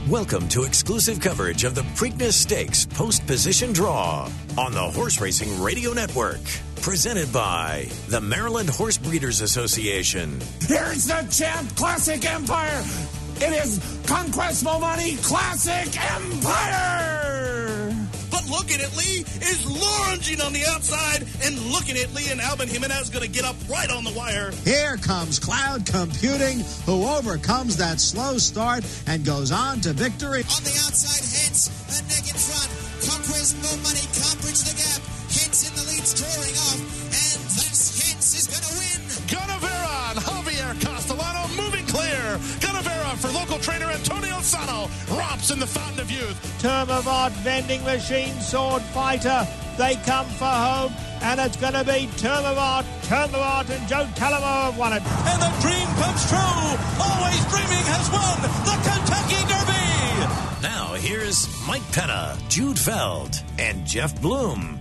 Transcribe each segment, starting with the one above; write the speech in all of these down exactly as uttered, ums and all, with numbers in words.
Welcome to exclusive coverage of the Preakness Stakes post-position draw on the Horse Racing Radio Network. Presented by the Maryland Horse Breeders Association. Here's the champ, Classic Empire. It is Conquest Money Classic Empire. But looking at Lee is lunging on the outside, and looking at Lee and Alvin Jimenez going to get up right on the wire. Here comes Cloud Computing, who overcomes that slow start and goes on to victory. On the outside, Hintz, a neck in front. Conquest Money can't bridge the gap. Hintz in the lead's drawing off, and thus Hintz is going to win. Gunnevera and Javier Castellano moving clear. Gunnevera for local trainer Antonio Sano romps in the Fountain of Youth. Termavant, Vending Machine, Sword Fighter, they come for home, and it's going to be Termavant, Termavant, and Joe Talamo have won it. And the dream comes true. Always Dreaming has won the Kentucky Derby. Now here's Mike Penna, Jude Feld, and Jeff Bloom.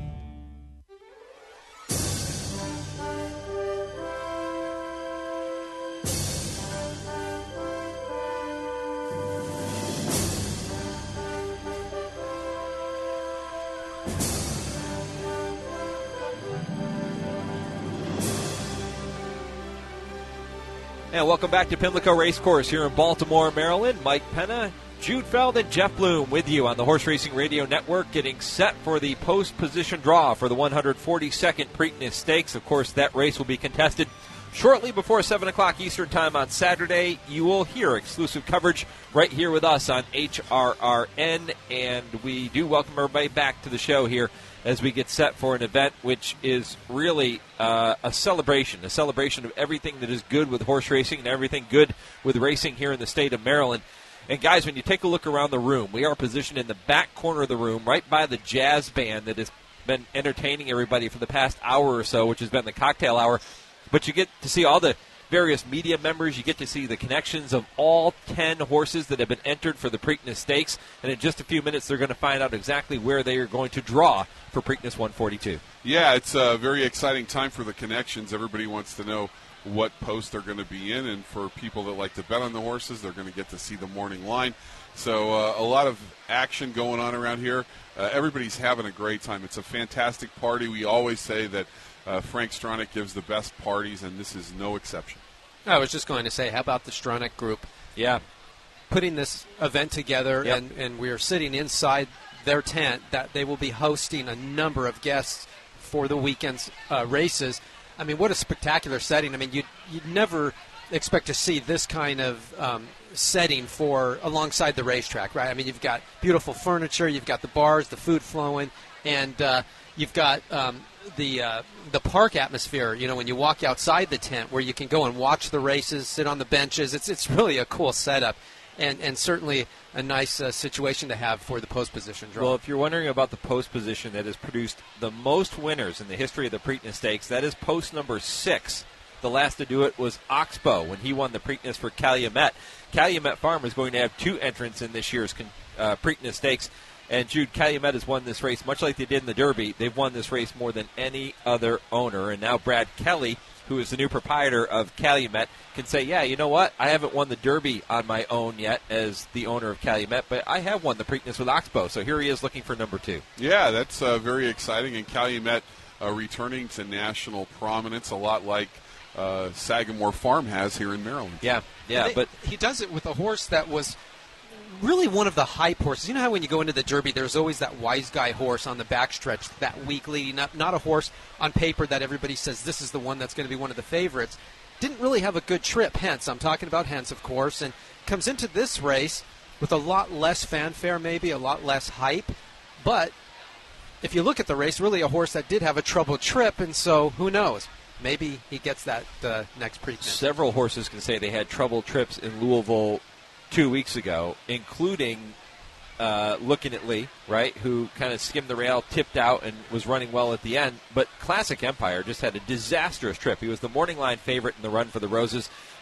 And welcome back to Pimlico Racecourse here in Baltimore, Maryland. Mike Penna, Jude Feld, and Jeff Bloom with you on the Horse Racing Radio Network, getting set for the post-position draw for the one hundred forty-second Preakness Stakes. Of course, that race will be contested shortly before seven o'clock Eastern Time on Saturday. You will hear exclusive coverage right here with us on H R R N, and we do welcome everybody back to the show here as we get set for an event which is really uh, a celebration, a celebration of everything that is good with horse racing and everything good with racing here in the state of Maryland. And guys, when you take a look around the room, we are positioned in the back corner of the room, right by the jazz band that has been entertaining everybody for the past hour or so, which has been the cocktail hour. But you get to see all the various media members. You get to see the connections of all ten horses that have been entered for the Preakness Stakes. And in just a few minutes, they're going to find out exactly where they are going to draw for Preakness one forty-two. Yeah, it's a very exciting time for the connections. Everybody wants to know what post they're going to be in. And for people that like to bet on the horses, they're going to get to see the morning line. So uh, a lot of action going on around here. Uh, everybody's having a great time. It's a fantastic party. We always say that Uh, Frank Stronach gives the best parties, and this is no exception. I was just going to say, how about the Stronach group? Yeah. Putting this event together, yep. and, and we're sitting inside their tent, that they will be hosting a number of guests for the weekend's uh, races. I mean, what a spectacular setting. I mean, you'd, you'd never expect to see this kind of um, setting for alongside the racetrack, right? I mean, you've got beautiful furniture, you've got the bars, the food flowing, and uh, you've got um, the uh, the park atmosphere, you know, when you walk outside the tent where you can go and watch the races, sit on the benches. It's it's really a cool setup, and, and certainly a nice uh, situation to have for the post-position draw. Well, if you're wondering about the post position that has produced the most winners in the history of the Preakness Stakes, that is post number six. The last to do it was Oxbow when he won the Preakness for Calumet. Calumet Farm is going to have two entrants in this year's uh, Preakness Stakes. And Jude, Calumet has won this race much like they did in the Derby. They've won this race more than any other owner. And now Brad Kelly, who is the new proprietor of Calumet, can say, yeah, you know what? I haven't won the Derby on my own yet as the owner of Calumet, but I have won the Preakness with Oxbow. So here he is looking for number two. Yeah, that's uh, very exciting. And Calumet uh, returning to national prominence, a lot like uh, Sagamore Farm has here in Maryland. Yeah, yeah. They, but he does it with a horse that was really one of the hype horses. You know how when you go into the Derby, there's always that wise guy horse on the backstretch that week leading up. Not a horse on paper that everybody says this is the one that's going to be one of the favorites. Didn't really have a good trip, Hence. I'm talking about Hence, of course, and comes into this race with a lot less fanfare, maybe a lot less hype. But if you look at the race, really a horse that did have a troubled trip, and so who knows? Maybe he gets that uh, next Preakness. Several horses can say they had troubled trips in Louisville two weeks ago, including uh, Looking at Lee, right, who kind of skimmed the rail, tipped out, and was running well at the end. But Classic Empire just had a disastrous trip. He was the morning line favorite in the Run for the Roses,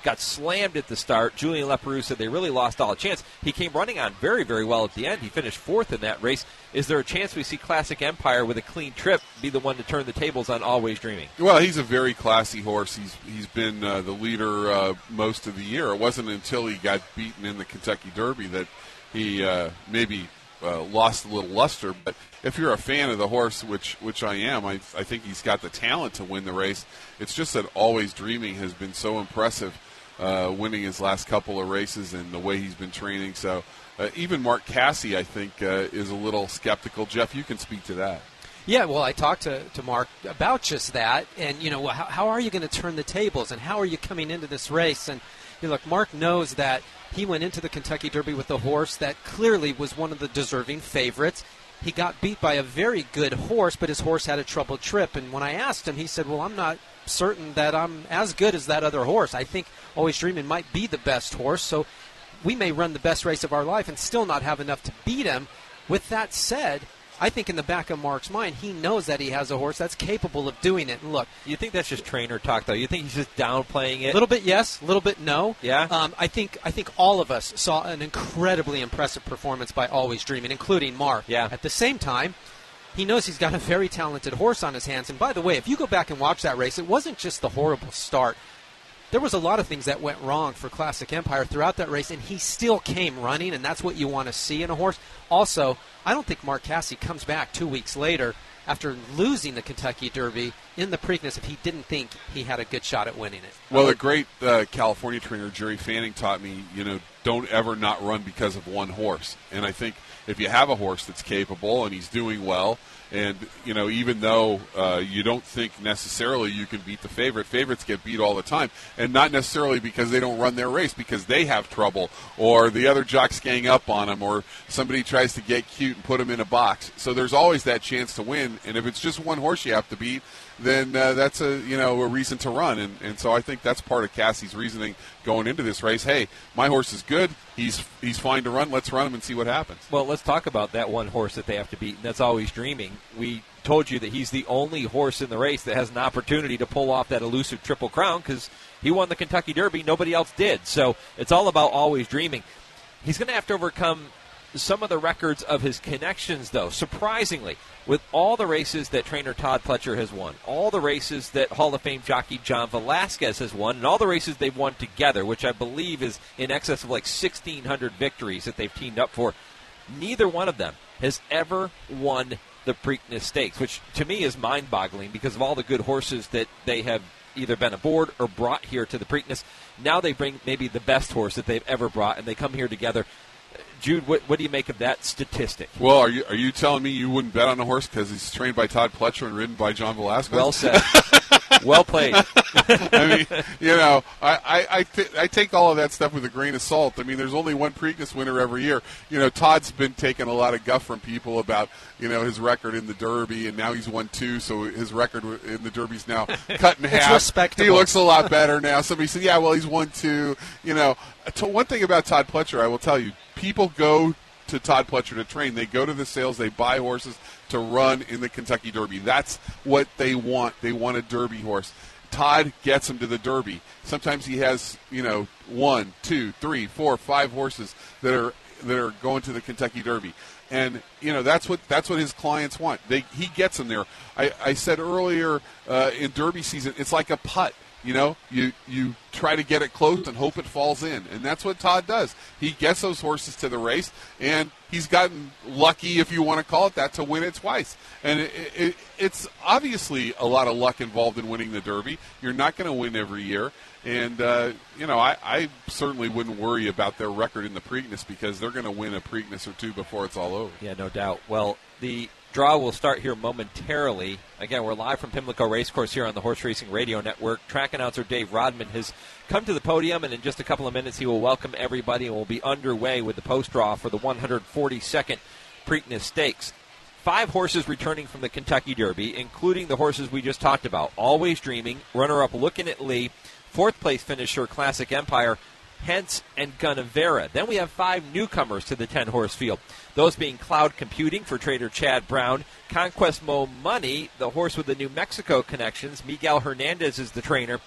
got slammed at the start. Julien Leparoux said they really lost all chance. He came running on very, very well at the end. He finished fourth in that race. Is there a chance we see Classic Empire with a clean trip be the one to turn the tables on Always Dreaming? Well, he's a very classy horse. He's he's been uh, the leader uh, most of the year. It wasn't until he got beaten in the Kentucky Derby that he uh, maybe uh, lost a little luster. But if you're a fan of the horse, which which I am, I, I think he's got the talent to win the race. It's just that Always Dreaming has been so impressive, uh, winning his last couple of races and the way he's been training. So uh, even Mark Casse, I think, uh, is a little skeptical. Jeff, you can speak to that. Yeah, well, I talked to, to Mark about just that, and, you know, how, how are you going to turn the tables, and how are you coming into this race? And, you know, look, Mark knows that he went into the Kentucky Derby with a horse that clearly was one of the deserving favorites. He got beat by a very good horse, but his horse had a troubled trip. And when I asked him, he said, well, I'm not certain that I'm as good as that other horse. I think Always Dreaming might be the best horse, so we may run the best race of our life and still not have enough to beat him. With that said, I think in the back of Mark's mind, he knows that he has a horse that's capable of doing it. And look, you think that's just trainer talk, though? You think he's just downplaying it? A little bit yes, a little bit no. Yeah. Um, I think I think all of us saw an incredibly impressive performance by Always Dreaming, including Mark. Yeah. At the same time, he knows he's got a very talented horse on his hands. And by the way, if you go back and watch that race, it wasn't just the horrible start. There was a lot of things that went wrong for Classic Empire throughout that race, and he still came running, and that's what you want to see in a horse. Also, I don't think Mark Casse comes back two weeks later after losing the Kentucky Derby in the Preakness if he didn't think he had a good shot at winning it. Well, the great uh, California trainer Jerry Fanning taught me, you know, don't ever not run because of one horse. And I think if you have a horse that's capable and he's doing well, and, you know, even though uh, you don't think necessarily you can beat the favorite, favorites get beat all the time. And not necessarily because they don't run their race, because they have trouble, or the other jock's gang up on them, or somebody tries to get cute and put them in a box. So there's always that chance to win. And if it's just one horse you have to beat, then uh, that's a you know a reason to run. And, and so I think that's part of Cassie's reasoning going into this race. Hey, my horse is good. He's he's fine to run. Let's run him and see what happens. Well, let's talk about that one horse that they have to beat, and that's Always Dreaming. We told you that he's the only horse in the race that has an opportunity to pull off that elusive Triple Crown because he won the Kentucky Derby. Nobody else did. So it's all about Always Dreaming. He's going to have to overcome some of the records of his connections, though. Surprisingly, with all the races that trainer Todd Pletcher has won, all the races that Hall of Fame jockey John Velasquez has won, and all the races they've won together, which I believe is in excess of like sixteen hundred victories that they've teamed up for, neither one of them has ever won the Preakness Stakes, which to me is mind-boggling because of all the good horses that they have either been aboard or brought here to the Preakness. Now they bring maybe the best horse that they've ever brought, and they come here together. Jude, what, what do you make of that statistic? Well, are you are you telling me you wouldn't bet on a horse because he's trained by Todd Pletcher and ridden by John Velasquez? Well said. Well played. I mean, you know, I I, I, t- I take all of that stuff with a grain of salt. I mean, there's only one Preakness winner every year. You know, Todd's been taking a lot of guff from people about, you know, his record in the Derby, and now he's won two, so his record in the Derby's now cut in half. It's respectable. He looks a lot better now. Somebody said, yeah, well, he's won two. You know, one thing about Todd Pletcher, I will tell you, people go to Todd Pletcher to train. They go to the sales. They buy horses to run in the Kentucky Derby. That's what they want. They want a Derby horse. Todd gets them to the Derby. Sometimes he has, you know, one, two, three, four, five horses that are that are going to the Kentucky Derby. And, you know, that's what that's what his clients want. They He gets them there. I, I said earlier uh, in Derby season, it's like a putt. You know, you you try to get it close and hope it falls in. And that's what Todd does. He gets those horses to the race, and he's gotten lucky, if you want to call it that, to win it twice. And it, it, it's obviously a lot of luck involved in winning the Derby. You're not going to win every year. And, uh, you know, I, I certainly wouldn't worry about their record in the Preakness because they're going to win a Preakness or two before it's all over. Yeah, no doubt. Well, the draw will start here momentarily. Again, we're live from Pimlico Racecourse here on the Horse Racing Radio Network. Track announcer Dave Rodman has come to the podium, and in just a couple of minutes he will welcome everybody and will be underway with the post-draw for the one hundred forty-second Preakness Stakes. Five horses returning from the Kentucky Derby, including the horses we just talked about. Always Dreaming, runner-up Lookin' at Lee, fourth-place finisher Classic Empire, Hence, and Gunnevera. Then we have five newcomers to the ten-horse field. Those being Cloud Computing for trader Chad Brown, Conquest Mo Money, the horse with the New Mexico connections. Miguel Hernandez is the trainer.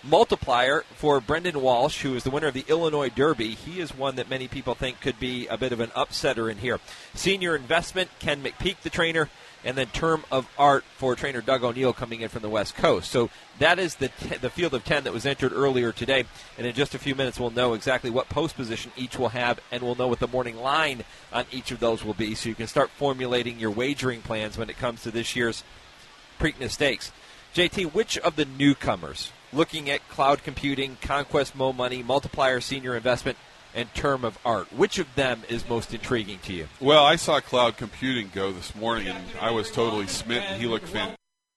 Multiplier for Brendan Walsh, who is the winner of the Illinois Derby. He is one that many people think could be a bit of an upsetter in here. Senior Investment, Ken McPeak, the trainer, and then Term of Art for trainer Doug O'Neill coming in from the West Coast. So that is the t- the field of ten that was entered earlier today. And in just a few minutes, we'll know exactly what post position each will have, and we'll know what the morning line on each of those will be. So you can start formulating your wagering plans when it comes to this year's Preakness Stakes. J T, which of the newcomers, looking at cloud computing, Conquest Mo Money, Multiplier Senior Investment, and Term of Art, which of them is most intriguing to you? Well, I saw cloud computing go this morning, and I was totally smitten. He looked fantastic.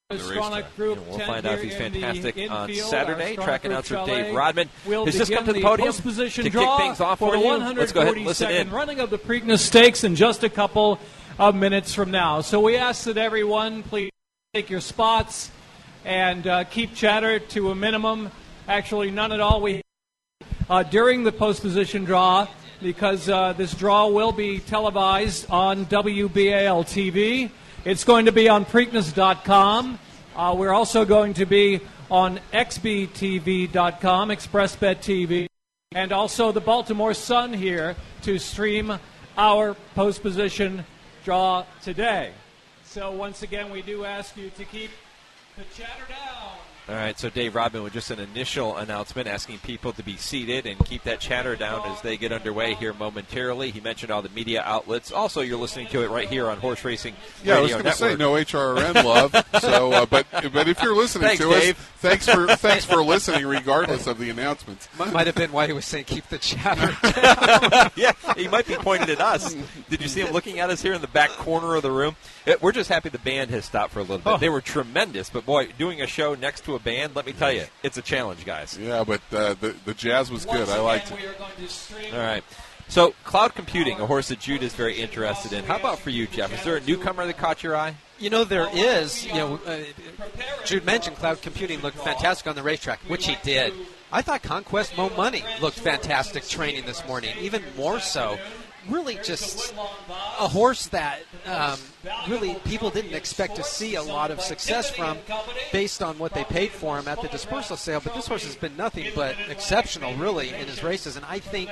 We'll find out if he's fantastic on Saturday. Track announcer Dave Rodman has just come to the podium to kick things off for you. Let's go ahead and listen in. Running of the Preakness Stakes in just a couple of minutes from now. So we ask that everyone please take your spots and uh, keep chatter to a minimum. Actually, none at all. We uh, during the post position draw, because uh, this draw will be televised on W B A L T V. It's going to be on Preakness dot com. Uh, we're also going to be on X B T V dot com, ExpressBet T V, and also the Baltimore Sun here to stream our post position draw today. So once again, we do ask you to keep the chatter down. All right, so Dave Rodman with just an initial announcement asking people to be seated and keep that chatter down as they get underway here momentarily. He mentioned all the media outlets. Also, you're listening to it right here on Horse Racing Yeah, Radio I was going to say Network. no H R R N love. So, uh, but but if you're listening Thanks, to Dave. us, thanks for thanks for listening, regardless of the announcements. Might have been why he was saying keep the chatter. Yeah, he might be pointed at us. Did you see him looking at us here in the back corner of the room? It, we're just happy the band has stopped for a little bit. Oh. They were tremendous, but boy, doing a show next to a band, let me tell you, it's a challenge, guys. Yeah, but uh, the the jazz was good. I liked it. All right. So, cloud computing, a horse that Jude is very interested in. How about for you, Jeff? Is there a newcomer that caught your eye? You know, there is. You know, uh, Jude mentioned cloud computing looked fantastic on the racetrack, which he did. I thought Conquest Mo Money looked fantastic training this morning, even more so. Really just a horse that um, really people didn't expect to see a lot of success from based on what they paid for him at the dispersal sale. But this horse has been nothing but exceptional, really, in his races. And I think,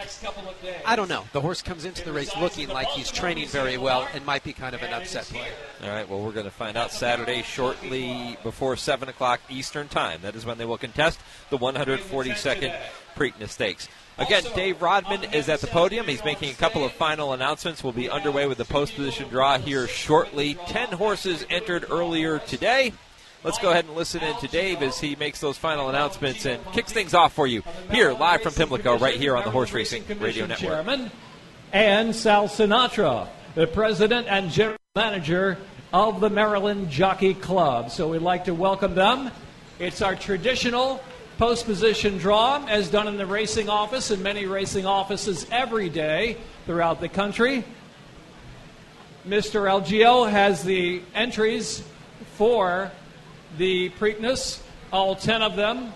I don't know, the horse comes into the race looking like he's training very well and might be kind of an upset play. All right, well, we're going to find out Saturday shortly before seven o'clock Eastern Time. That is when they will contest the one hundred forty-second Preakness Stakes. Again, Dave Rodman is at the podium. He's making a couple of final announcements. We'll be underway with the post position draw here shortly. Ten horses entered earlier today. Let's go ahead and listen in to Dave as he makes those final announcements and kicks things off for you here live from Pimlico right here on the Horse Racing Radio Network. Chairman, and Sal Sinatra, the president and general manager of the Maryland Jockey Club. So we'd like to welcome them. It's our traditional post position draw, as done in the racing office and many racing offices every day throughout the country. Mister Algio has the entries for the Preakness, all ten of them,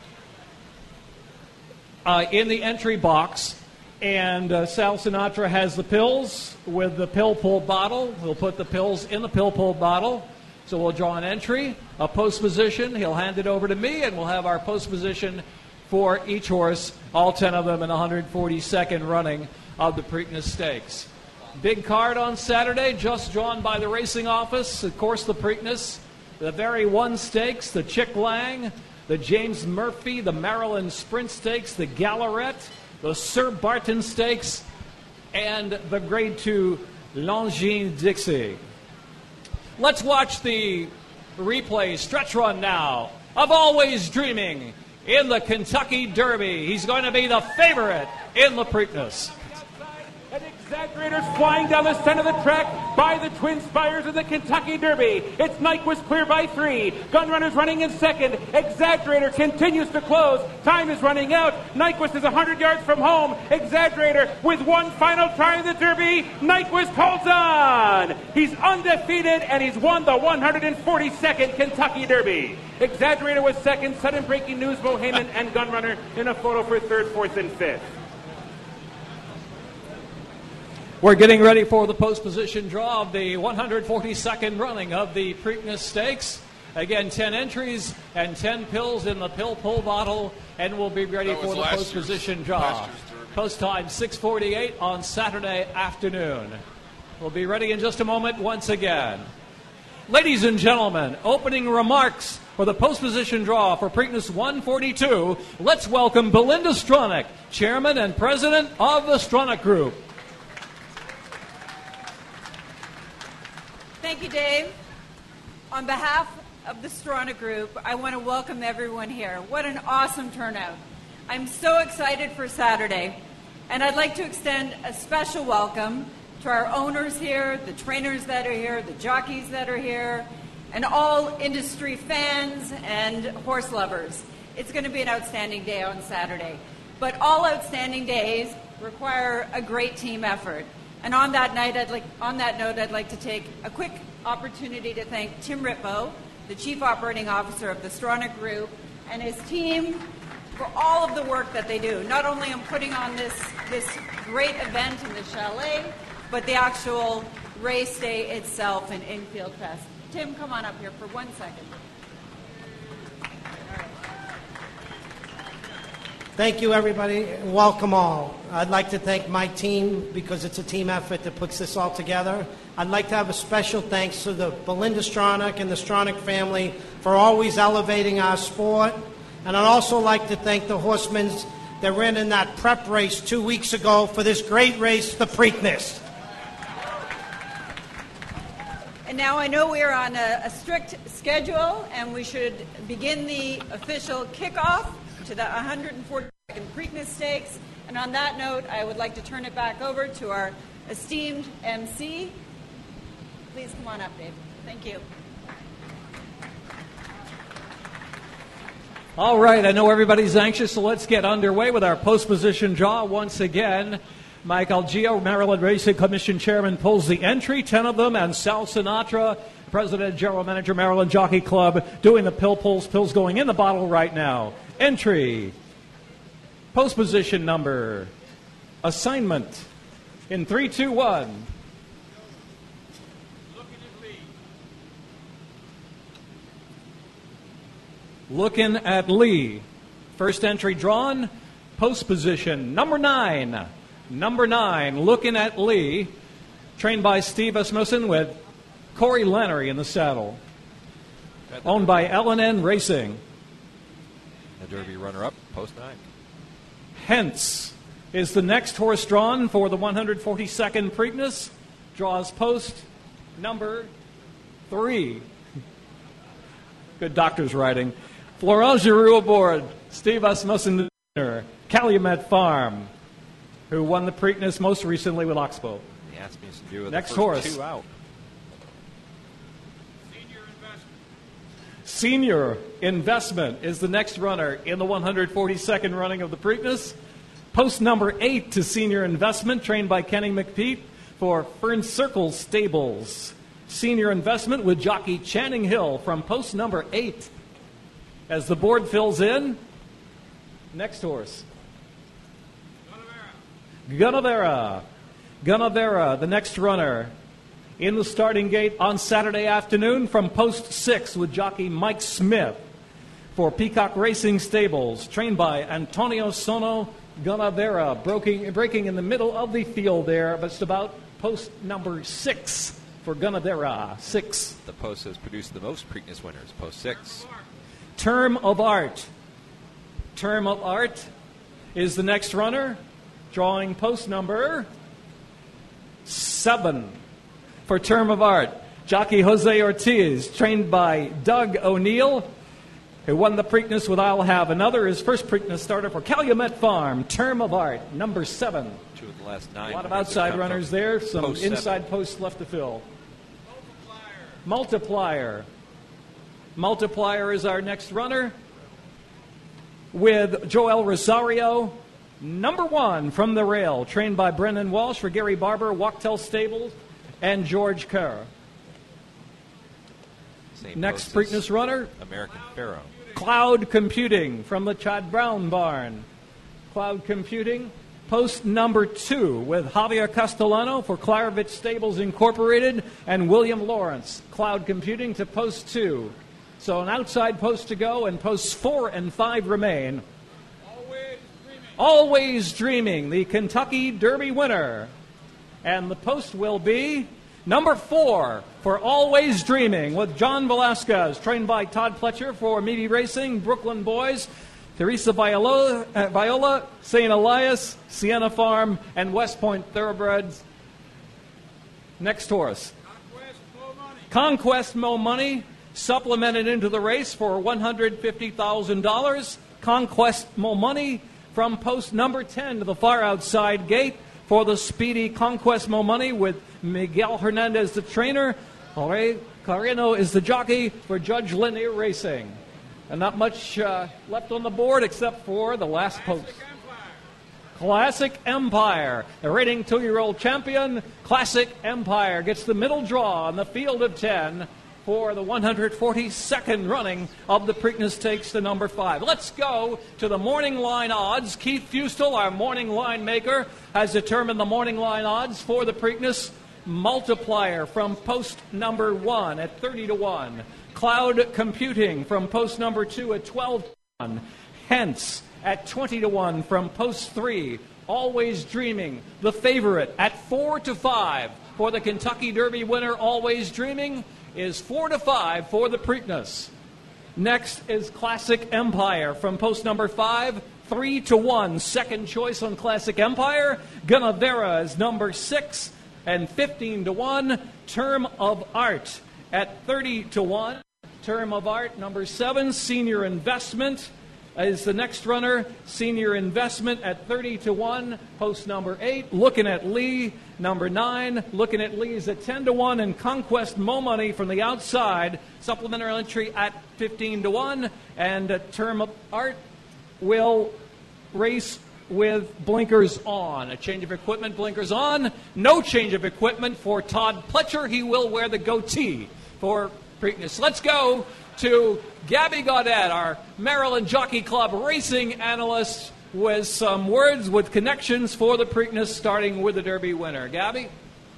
uh, in the entry box. And uh, Sal Sinatra has the pills with the pill pull bottle. He'll put the pills in the pill pull bottle. So we'll draw an entry, a post position. He'll hand it over to me, and we'll have our post position for each horse, all ten of them in the one hundred forty-second running of the Preakness Stakes. Big card on Saturday, just drawn by the racing office. Of course, the Preakness, the very one stakes, the Chick Lang, the James Murphy, the Maryland Sprint Stakes, the Gallaret, the Sir Barton Stakes, and the Grade two Longines Dixie. Let's watch the replay stretch run now of Always Dreaming in the Kentucky Derby. He's going to be the favorite in the Preakness. And Exaggerator's flying down the center of the track by the Twin Spires of the Kentucky Derby. It's Nyquist clear by three. Gunrunner's running in second. Exaggerator continues to close. Time is running out. Nyquist is one hundred yards from home. Exaggerator with one final try of the Derby. Nyquist holds on. He's undefeated and he's won the one hundred forty-second Kentucky Derby. Exaggerator was second. Sudden breaking news, Bohemian and Gunrunner in a photo for third, fourth, and fifth. We're getting ready for the post position draw of the one hundred forty-second running of the Preakness Stakes. Again, ten entries and ten pills in the pill pull bottle, and we'll be ready That was for the last post year's- position draw. last year's Derby. Post time six forty-eight on Saturday afternoon. We'll be ready in just a moment once again. Ladies and gentlemen, opening remarks for the post position draw for Preakness one forty-two. Let's welcome Belinda Stronach, Chairman and President of the Stronach Group. Thank you, Dave. On behalf of the Stronach Group, I want to welcome everyone here. What an awesome turnout. I'm so excited for Saturday, and I'd like to extend a special welcome to our owners here, the trainers that are here, the jockeys that are here, and all industry fans and horse lovers. It's going to be an outstanding day on Saturday. But all outstanding days require a great team effort. And on that night, I'd like, on that note, I'd like to take a quick opportunity to thank Tim Ritvo, the Chief Operating Officer of the Stronach Group, and his team for all of the work that they do, not only in putting on this, this great event in the chalet, but the actual race day itself in Infield Fest. Tim, come on up here for one second. Thank you, everybody. Welcome all. I'd like to thank my team because it's a team effort that puts this all together. I'd like to have a special thanks to the Belinda Stronach and the Stronach family for always elevating our sport. And I'd also like to thank the horsemen that ran in that prep race two weeks ago for this great race, the Preakness. And now I know we're on a, a strict schedule, and we should begin the official kickoff to the one forty-second Preakness Stakes. And on that note, I would like to turn it back over to our esteemed M C. Please come on up, Dave. Thank you. All right, I know everybody's anxious, so let's get underway with our post position draw once again. Mike Algeo, Maryland Racing Commission Chairman, pulls the entry, ten of them, and Sal Sinatra, President and General Manager, Maryland Jockey Club, doing the pill pulls. Pills going in the bottle right now. Entry, post position number, assignment, in three, two, one. Looking at Lee. First entry drawn, post position number nine. Number nine, Looking at Lee, trained by Steve Asmussen with Corey Lannery in the saddle. Owned by L and N Racing. The Derby runner-up, post nine. Hence is the next horse drawn for the one forty-second Preakness. Draws post number three. Good doctor's writing. Florent Giroux aboard. Steve Asmussen, the Calumet Farm, who won the Preakness most recently with Oxbow. He asked me to do with Next the first horse. two out. Senior Investment is the next runner in the one forty-second running of the Preakness. Post number eight to Senior Investment, trained by Kenny McPeak for Fern Circle Stables. Senior Investment with jockey Channing Hill from post number eight. As the board fills in, next horse. Gunnavera. Gunnavera, the next runner in the starting gate on Saturday afternoon from post six with jockey Mike Smith for Peacock Racing Stables, trained by Antonio Sono. Gunnavera breaking, breaking in the middle of the field there, but it's about post number six for Gunnavera. Six. The post has produced the most Preakness winners, post six. Term of Art. Term of Art is the next runner, drawing post number seven for Term of Art. Jockey Jose Ortiz, trained by Doug O'Neill, who won the Preakness with I'll Have Another. His first Preakness starter for Calumet Farm. Term of Art, number seven. Two of the last nine. A lot of outside runners there. Some post inside seven. posts left to fill. Multiplier. Multiplier is our next runner with Joel Rosario, number one from the rail, trained by Brendan Walsh for Gary Barber, Wachtell Stables, and George Kerr. Same Next post as Preakness runner, American Pharaoh. Cloud Computing from the Chad Brown barn. Cloud Computing, post number two with Javier Castellano for Claravich Stables Incorporated and William Lawrence. Cloud Computing to post two. So an outside post to go, and posts four and five remain. Always Dreaming. Always Dreaming, the Kentucky Derby winner. And the post will be number four for Always Dreaming, with John Velasquez, trained by Todd Pletcher for Meaty Racing, Brooklyn Boys, Teresa Viola, uh, Viola Saint Elias, Sienna Farm, and West Point Thoroughbreds. Next horse. Conquest Mo Money. Conquest Mo Money, supplemented into the race for one hundred fifty thousand dollars. Conquest Mo Money from post number ten to the far outside gate for the speedy Conquest Mo Money, with Miguel Hernandez the trainer. Jorge Carreno is the jockey for Judge Linear Racing. And not much uh, left on the board except for the last post. Classic Empire, the reigning two-year-old champion. Classic Empire gets the middle draw on the field of ten for the one hundred forty-second running of the Preakness Stakes, the number five. Let's go to the morning line odds. Keith Fustel, our morning line maker, has determined the morning line odds for the Preakness. Multiplier from post number one at thirty to one. Cloud Computing from post number two at twelve to one. Hence at twenty to one from post three. Always Dreaming, the favorite, at four to five for the Kentucky Derby winner. Always Dreaming is four to five for the Preakness. Next is Classic Empire from post number five, three to one. Second choice on Classic Empire. Guinevere is number six, and fifteen to one. Term of Art at thirty to one. Term of Art, number seven. Senior Investment is the next runner. Senior Investment at thirty to one. Post number eight, Looking at Lee, number nine. Looking at Lee is at ten to one. And Conquest Mo Money from the outside, supplementary entry at fifteen to one. And uh, Term of Art will race with blinkers on. A change of equipment, blinkers on. No change of equipment for Todd Pletcher. He will wear the goatee for Preakness. Let's go to Gabby Gaudet, our Maryland Jockey Club racing analyst, with some words with connections for the Preakness, starting with the Derby winner. Gabby?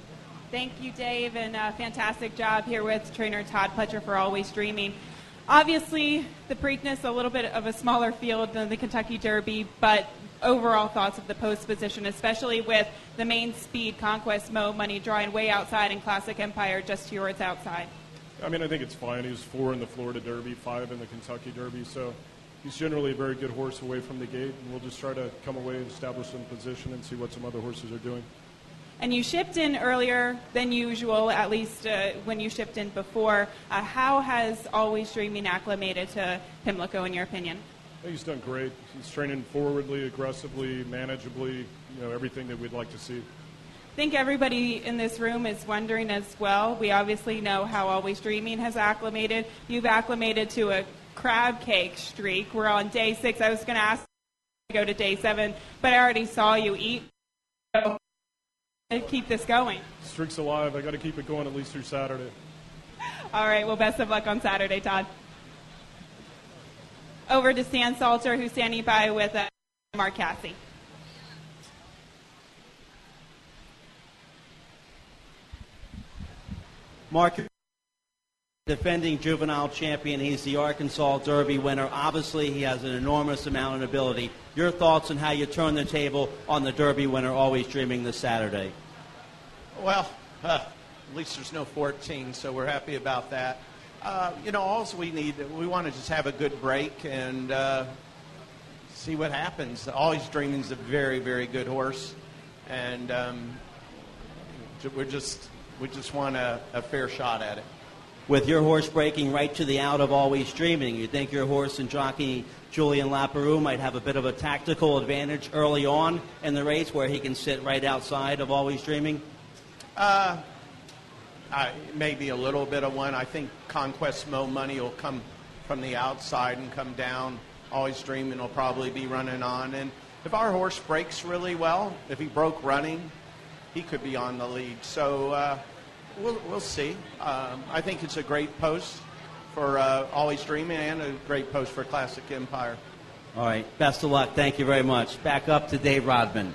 Thank you, Dave, and a fantastic job here with trainer Todd Pletcher for Always Dreaming. Obviously, the Preakness, a little bit of a smaller field than the Kentucky Derby, but overall thoughts of the post position, especially with the main speed Conquest Mo Money drawing way outside and Classic Empire just to yours outside. I mean, I think it's fine. He was four in the Florida Derby, five in the Kentucky Derby, so he's generally a very good horse away from the gate, and we'll just try to come away and establish some position and see what some other horses are doing. And you shipped in earlier than usual, at least uh, when you shipped in before. Uh, how has Always Dreaming acclimated to Pimlico, in your opinion? I think he's done great. He's training forwardly, aggressively, manageably, you know, everything that we'd like to see. I think everybody in this room is wondering as well. We obviously know how Always Dreaming has acclimated. You've acclimated to a crab cake streak. We're on day six. I was going to ask you to go to day seven, but I already saw you eat. So keep this going. Streak's alive. I got to keep it going at least through Saturday. All right. Well, best of luck on Saturday, Todd. Over to Stan Salter, who's standing by with uh, Mark Cassie. Mark, defending juvenile champion. He's the Arkansas Derby winner. Obviously, he has an enormous amount of ability. Your thoughts on how you turn the table on the Derby winner, Always Dreaming, this Saturday? Well, uh, at least there's no fourteen, so we're happy about that. Uh, you know, all we need, we want to just have a good break and uh, see what happens. Always Dreaming is a very, very good horse, and um, we're just we just want a, a fair shot at it. With your horse breaking right to the out of Always Dreaming, you think your horse and jockey Julian Laperoux might have a bit of a tactical advantage early on in the race where he can sit right outside of Always Dreaming? Uh, I, maybe a little bit of one. I think Conquest Mo Money will come from the outside and come down. Always Dreaming will probably be running on. And if our horse breaks really well, if he broke running, he could be on the lead. So uh, we'll, we'll see. Um, I think it's a great post for uh, Always Dreaming and a great post for Classic Empire. All right. Best of luck. Thank you very much. Back up to Dave Rodman.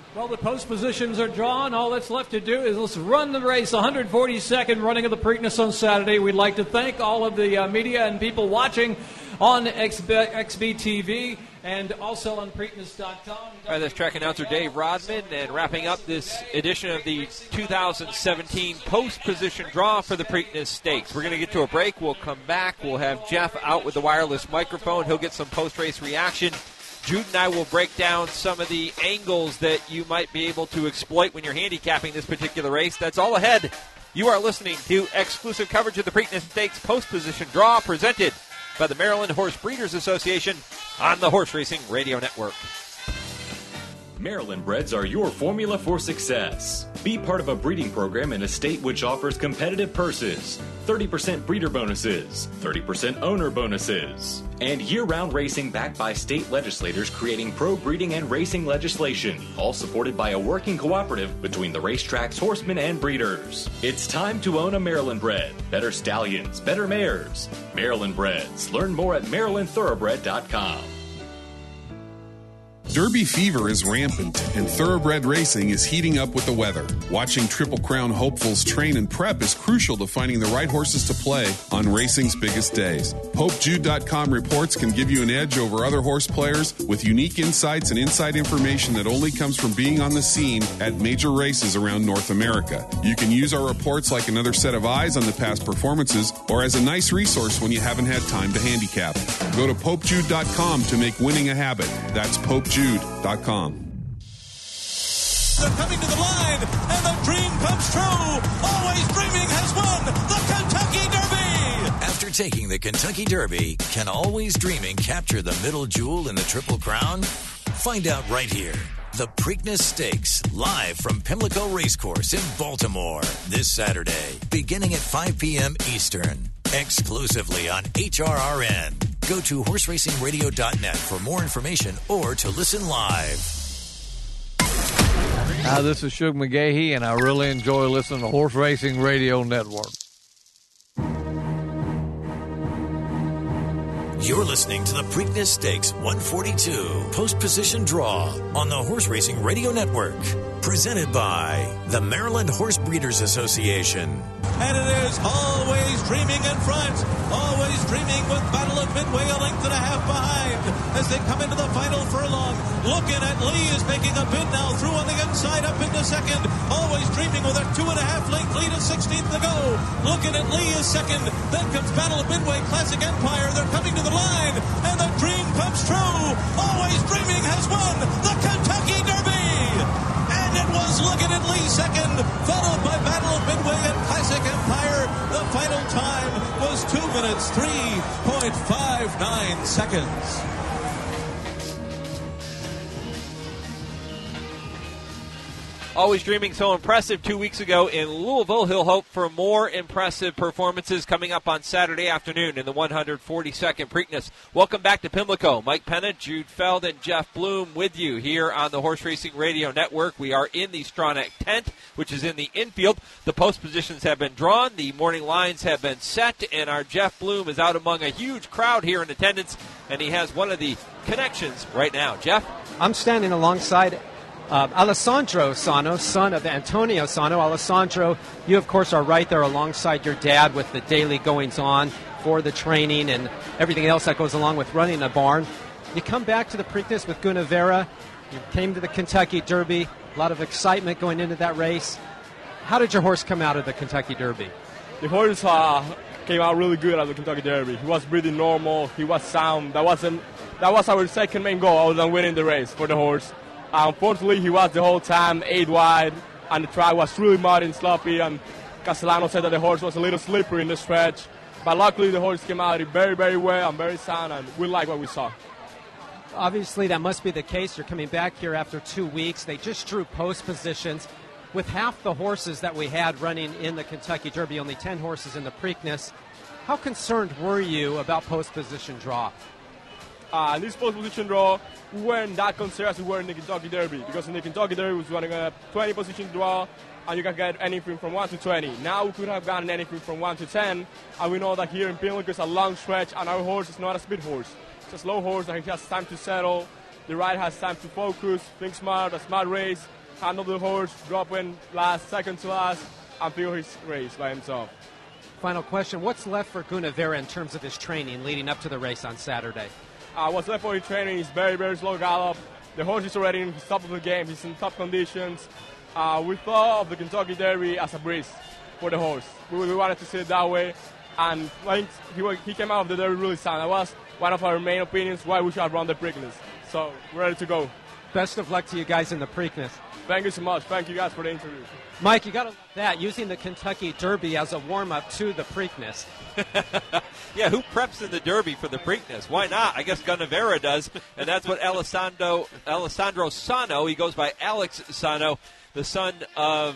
Well, the post positions are drawn. All that's left to do is let's run the race. one hundred forty-second running of the Preakness on Saturday. We'd like to thank all of the uh, media and people watching on X B T V and also on Preakness dot com. All right, that's track announcer Dave Rodman, and wrapping up this edition of the two thousand seventeen post position draw for the Preakness Stakes. We're going to get to a break. We'll come back. We'll have Jeff out with the wireless microphone. He'll get some post-race reaction. Jude and I will break down some of the angles that you might be able to exploit when you're handicapping this particular race. That's all ahead. You are listening to exclusive coverage of the Preakness Stakes post-position draw presented by the Maryland Horse Breeders Association on the Horse Racing Radio Network. Maryland breds are your formula for success. Be part of a breeding program in a state which offers competitive purses, thirty percent breeder bonuses, thirty percent owner bonuses, and year-round racing backed by state legislators creating pro-breeding and racing legislation, all supported by a working cooperative between the racetracks, horsemen, and breeders. It's time to own a Maryland bred. Better stallions, better mares. Maryland breds. Learn more at maryland thoroughbred dot com. Derby fever is rampant, and thoroughbred racing is heating up with the weather. Watching Triple Crown hopefuls train and prep is crucial to finding the right horses to play on racing's biggest days. Pope Jude dot com reports can give you an edge over other horse players with unique insights and inside information that only comes from being on the scene at major races around North America. You can use our reports like another set of eyes on the past performances or as a nice resource when you haven't had time to handicap. Go to Pope Jude dot com to make winning a habit. That's Pope Jude dot com. They're coming to the line, and the dream comes true. Always Dreaming has won the Kentucky Derby. After taking the Kentucky Derby, can Always Dreaming capture the middle jewel in the Triple Crown? Find out right here. The Preakness Stakes, live from Pimlico Racecourse in Baltimore, this Saturday, beginning at five p.m. Eastern, exclusively on H R R N. Go to horse racing radio dot net for more information or to listen live. Hi, this is Shug McGahee, and I really enjoy listening to Horse Racing Radio Network. You're listening to the Preakness Stakes one forty-two post-position draw on the Horse Racing Radio Network. Presented by the Maryland Horse Breeders Association. And it is Always Dreaming in front. Always Dreaming with Battle of Midway a length and a half behind as they come into the final furlong. Looking at Lee is making a bid now through on the inside up into second. Always Dreaming with a two and a half length lead at sixteenth to go. Looking at Lee is second. Then comes Battle of Midway, Classic Empire. They're coming to the line and the dream comes true. Always Dreaming has won the Kentucky Derby. And it was Looking at Lee second, followed by Battle of Midway and Classic Empire. The final time was two minutes, three point five nine seconds. Always Dreaming so impressive two weeks ago in Louisville. He'll hope for more impressive performances coming up on Saturday afternoon in the one hundred forty-second Preakness. Welcome back to Pimlico. Mike Penna, Jude Feld, and Jeff Bloom with you here on the Horse Racing Radio Network. We are in the Stronach tent, which is in the infield. The post positions have been drawn. The morning lines have been set, and our Jeff Bloom is out among a huge crowd here in attendance, and he has one of the connections right now. Jeff? I'm standing alongside Uh, Alessandro Sano, son of Antonio Sano. Alessandro, you, of course, are right there alongside your dad with the daily goings-on for the training and everything else that goes along with running a barn. You come back to the Preakness with Gunavera. You came to the Kentucky Derby. A lot of excitement going into that race. How did your horse come out of the Kentucky Derby? The horse uh, came out really good at the Kentucky Derby. He was breathing normal. He was sound. That wasn't. That was our second main goal, other than winning the race for the horse. Unfortunately, he was the whole time eight wide, and the track was really muddy and sloppy, and Castellano said that the horse was a little slippery in the stretch. But luckily, the horse came out very, very well and very sound, and we like what we saw. Obviously, that must be the case. You're coming back here after two weeks. They just drew post positions. With half the horses that we had running in the Kentucky Derby, only ten horses in the Preakness, how concerned were you about post position draw? Uh, in this post position draw, we weren't that concerned as we were in the Kentucky Derby, because in the Kentucky Derby we was running a twenty position draw, and you can get anything from one to twenty. Now we could have gotten anything from one to ten, and we know that here in Pimlico it's a long stretch, and our horse is not a speed horse. It's a slow horse that he has time to settle. The rider has time to focus, think smart, a smart race, handle the horse, drop in last, second to last, and feel his race by himself. Final question, what's left for Gunnevera in terms of his training leading up to the race on Saturday? Uh, what's left for his training is very, very slow gallop. The horse is already in his top of the game. He's in top conditions. Uh, we thought of the Kentucky Derby as a breeze for the horse. We, we wanted to see it that way. And I think he, he came out of the Derby really sound. That was one of our main opinions why we should have run the Preakness. So we're ready to go. Best of luck to you guys in the Preakness. Thank you so much. Thank you guys for the interview. Mike, you got to love that, using the Kentucky Derby as a warm-up to the Preakness. Yeah, who preps in the Derby for the Preakness? Why not? I guess Gunnevera does, and that's what Alessandro, Alessandro Sano, he goes by Alex Sano, the son of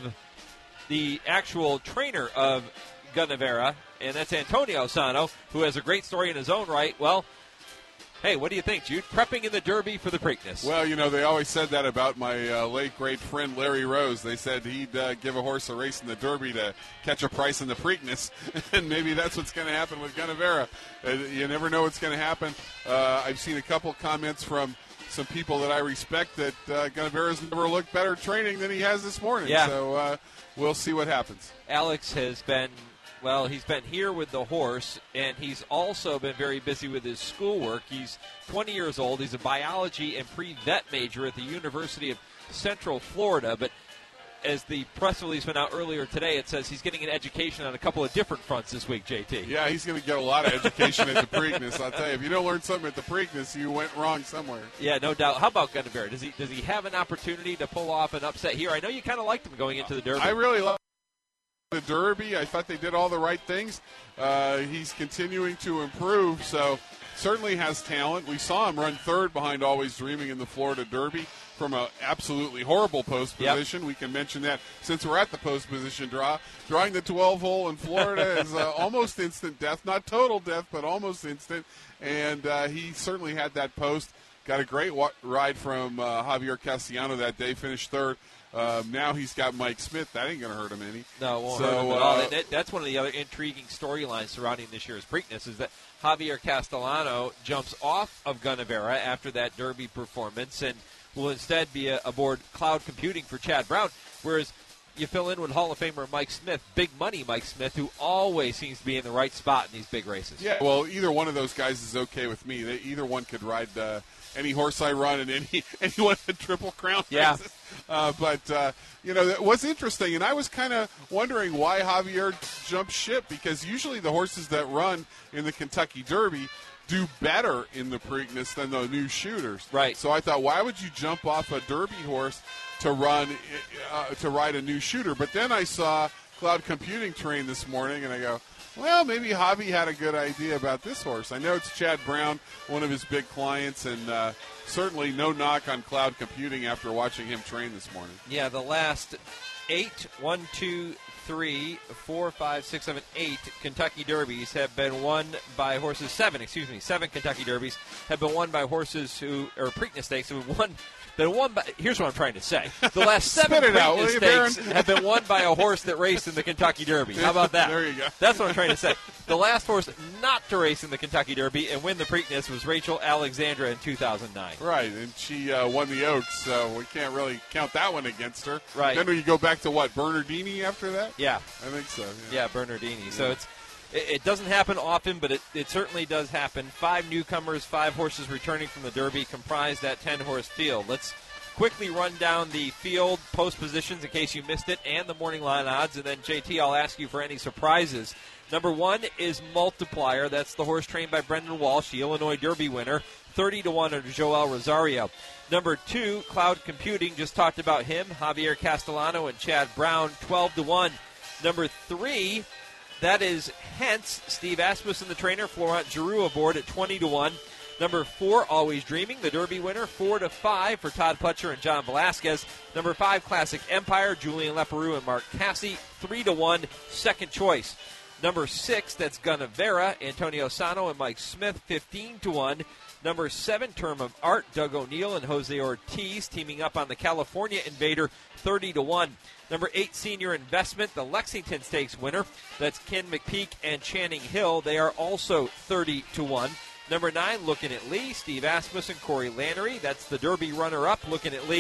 the actual trainer of Gunnevera, and that's Antonio Sano, who has a great story in his own right. Well, hey, what do you think, Jude? Prepping in the Derby for the Preakness. Well, you know, they always said that about my uh, late, great friend Larry Rose. They said he'd uh, give a horse a race in the Derby to catch a price in the Preakness, and maybe that's what's going to happen with Gunnevera. Uh, you never know what's going to happen. Uh, I've seen a couple comments from some people that I respect that uh, Gunnevera's never looked better training than he has this morning. Yeah. So uh, we'll see what happens. Alex has been... Well, he's been here with the horse, and he's also been very busy with his schoolwork. He's twenty years old. He's a biology and pre-vet major at the University of Central Florida. But as the press release went out earlier today, it says he's getting an education on a couple of different fronts this week, J T. Yeah, he's going to get a lot of education at the Preakness. I'll tell you, if you don't learn something at the Preakness, you went wrong somewhere. Yeah, no doubt. How about Gunnevera? Does he, does he have an opportunity to pull off an upset here? I know you kind of liked him going into the Derby. I really love the Derby. I thought they did all the right things. Uh, he's continuing to improve, so certainly has talent. We saw him run third behind Always Dreaming in the Florida Derby from an absolutely horrible post position. Yep. We can mention that since we're at the post position draw. Drawing the twelve hole in Florida is uh, almost instant death. Not total death, but almost instant. And uh, he certainly had that post. Got a great wa- ride from uh, Javier Castellano that day, finished third. Uh, now he's got Mike Smith. That ain't going to hurt him any. No, it won't so, hurt him at all. uh, That, that's one of the other intriguing storylines surrounding this year's Preakness is that Javier Castellano jumps off of Gunnevera after that Derby performance and will instead be a, aboard Cloud Computing for Chad Brown, whereas you fill in with Hall of Famer Mike Smith, big money Mike Smith, who always seems to be in the right spot in these big races. Yeah, well, either one of those guys is okay with me. They, either one could ride uh, any horse I run in any any one of the Triple Crown yeah. races. Uh, but, uh, you know, what's interesting, and I was kind of wondering why Javier jumped ship, because usually the horses that run in the Kentucky Derby do better in the Preakness than the new shooters. Right. So I thought, why would you jump off a Derby horse to run uh, to ride a new shooter? But then I saw Cloud Computing train this morning, and I go, well, maybe Javi had a good idea about this horse. I know it's Chad Brown, one of his big clients, and uh, certainly no knock on Cloud Computing after watching him train this morning. Yeah, the last eight, one, two, three, four, five, six, seven, eight Kentucky Derbies have been won by horses. Seven, excuse me, seven Kentucky Derbies have been won by horses who, or Preakness Stakes, who have won. Been won by, here's what I'm trying to say. The last seven Preakness Stakes have been won by a horse that raced in the Kentucky Derby. How about that? There you go. That's what I'm trying to say. The last horse not to race in the Kentucky Derby and win the Preakness was Rachel Alexandra in two thousand nine. Right, and she uh, won the Oaks, so we can't really count that one against her. Right. Then we go back to, what, Bernardini after that? Yeah. I think so. Yeah, yeah Bernardini. Yeah. So it's it, it doesn't happen often, but it, it certainly does happen. Five newcomers, five horses returning from the Derby comprise that ten-horse field. Let's quickly run down the field post positions in case you missed it and the morning line odds, and then J T, I'll ask you for any surprises. Number one is Multiplier. That's the horse trained by Brendan Walsh, the Illinois Derby winner, thirty to one under Joel Rosario. Number two, Cloud Computing. Just talked about him, Javier Castellano and Chad Brown, twelve to one. Number three, that is Hence, Steve Asmussen, the trainer, Florent Giroux aboard at twenty to one. Number four, Always Dreaming, the Derby winner, four to five for Todd Pletcher and John Velasquez. Number five, Classic Empire, Julian Leparoux and Mark Casse, three to one, second choice. Number six, that's Gunnevera, Antonio Sano and Mike Smith, fifteen to one. Number seven, Term of Art, Doug O'Neill and Jose Ortiz teaming up on the California Invader, thirty to one. Number eight, Senior Investment, the Lexington Stakes winner. That's Ken McPeak and Channing Hill. They are also thirty to one. Number nine, Looking at Lee, Steve Asmussen, Corey Lannery. That's the Derby runner-up, Looking at Lee,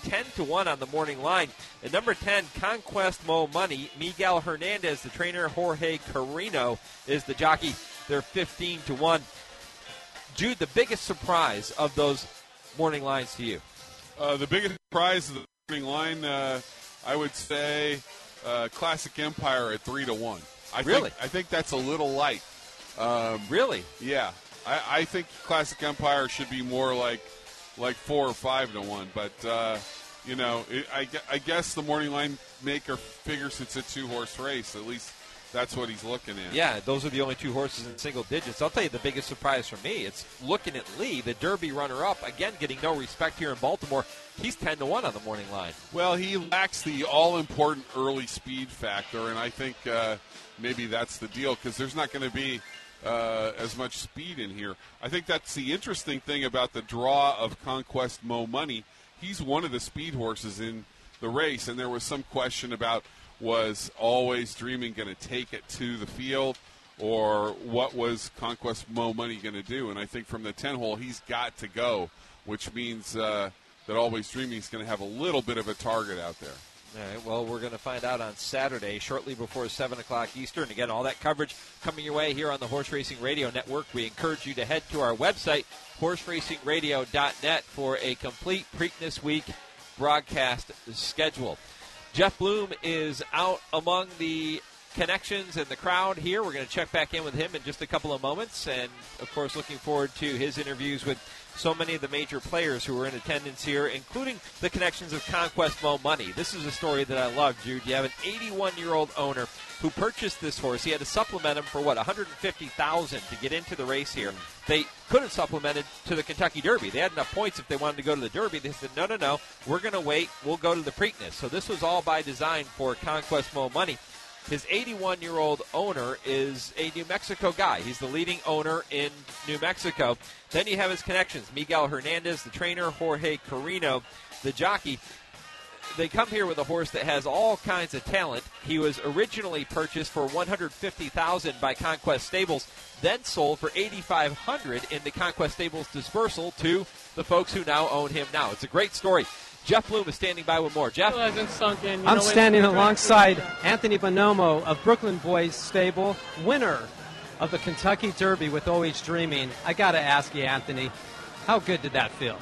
ten to one on the morning line. At number ten, Conquest Mo Money, Miguel Hernandez, the trainer, Jorge Carino is the jockey. They're fifteen to one. Jude, the biggest surprise of those morning lines to you? Uh, the biggest surprise of the morning line, uh, I would say, uh, Classic Empire at three to one. I Really? Think, I think that's a little light. Um, really? Yeah. I, I think Classic Empire should be more like like four or five to one. But uh, you know, it, I, I guess the morning line maker figures it's a two-horse race. At least that's what he's looking at. Yeah, those are the only two horses in single digits. I'll tell you the biggest surprise for me. It's looking at Lee, the Derby runner-up, again getting no respect here in Baltimore. He's ten to one on the morning line. Well, he lacks the all-important early speed factor, and I think uh, maybe that's the deal because there's not going to be uh, as much speed in here. I think that's the interesting thing about the draw of Conquest Mo Money. He's one of the speed horses in the race, and there was some question about was Always Dreaming going to take it to the field, or what was Conquest Mo Money going to do? And I think from the ten-hole, he's got to go, which means uh, that Always Dreaming is going to have a little bit of a target out there. All right, well, we're going to find out on Saturday, shortly before seven o'clock Eastern. Again, all that coverage coming your way here on the Horse Racing Radio Network. We encourage you to head to our website, horse racing radio dot net, for a complete Preakness Week broadcast schedule. Jeff Bloom is out among the connections and the crowd here. We're going to check back in with him in just a couple of moments. And, of course, looking forward to his interviews with so many of the major players who are in attendance here, including the connections of Conquest Mo Money. This is a story that I love, Jude. You have an eighty-one-year-old owner who purchased this horse. He had to supplement him for, what, one hundred fifty thousand dollars to get into the race here. They could have supplemented to the Kentucky Derby. They had enough points if they wanted to go to the Derby. They said, no, no, no, we're going to wait. We'll go to the Preakness. So this was all by design for Conquest Mo Money. His eighty-one-year-old owner is a New Mexico guy. He's the leading owner in New Mexico. Then you have his connections. Miguel Hernandez, the trainer, Jorge Carino, the jockey. They come here with a horse that has all kinds of talent. He was originally purchased for one hundred fifty thousand dollars by Conquest Stables, then sold for eighty-five hundred dollars in the Conquest Stables dispersal to the folks who now own him now. It's a great story. Jeff Bloom is standing by with more. Jeff? Hasn't sunk in. You I'm know, standing alongside Anthony Bonomo of Brooklyn Boys Stable, winner of the Kentucky Derby with Always Dreaming. I got to ask you, Anthony, how good did that feel?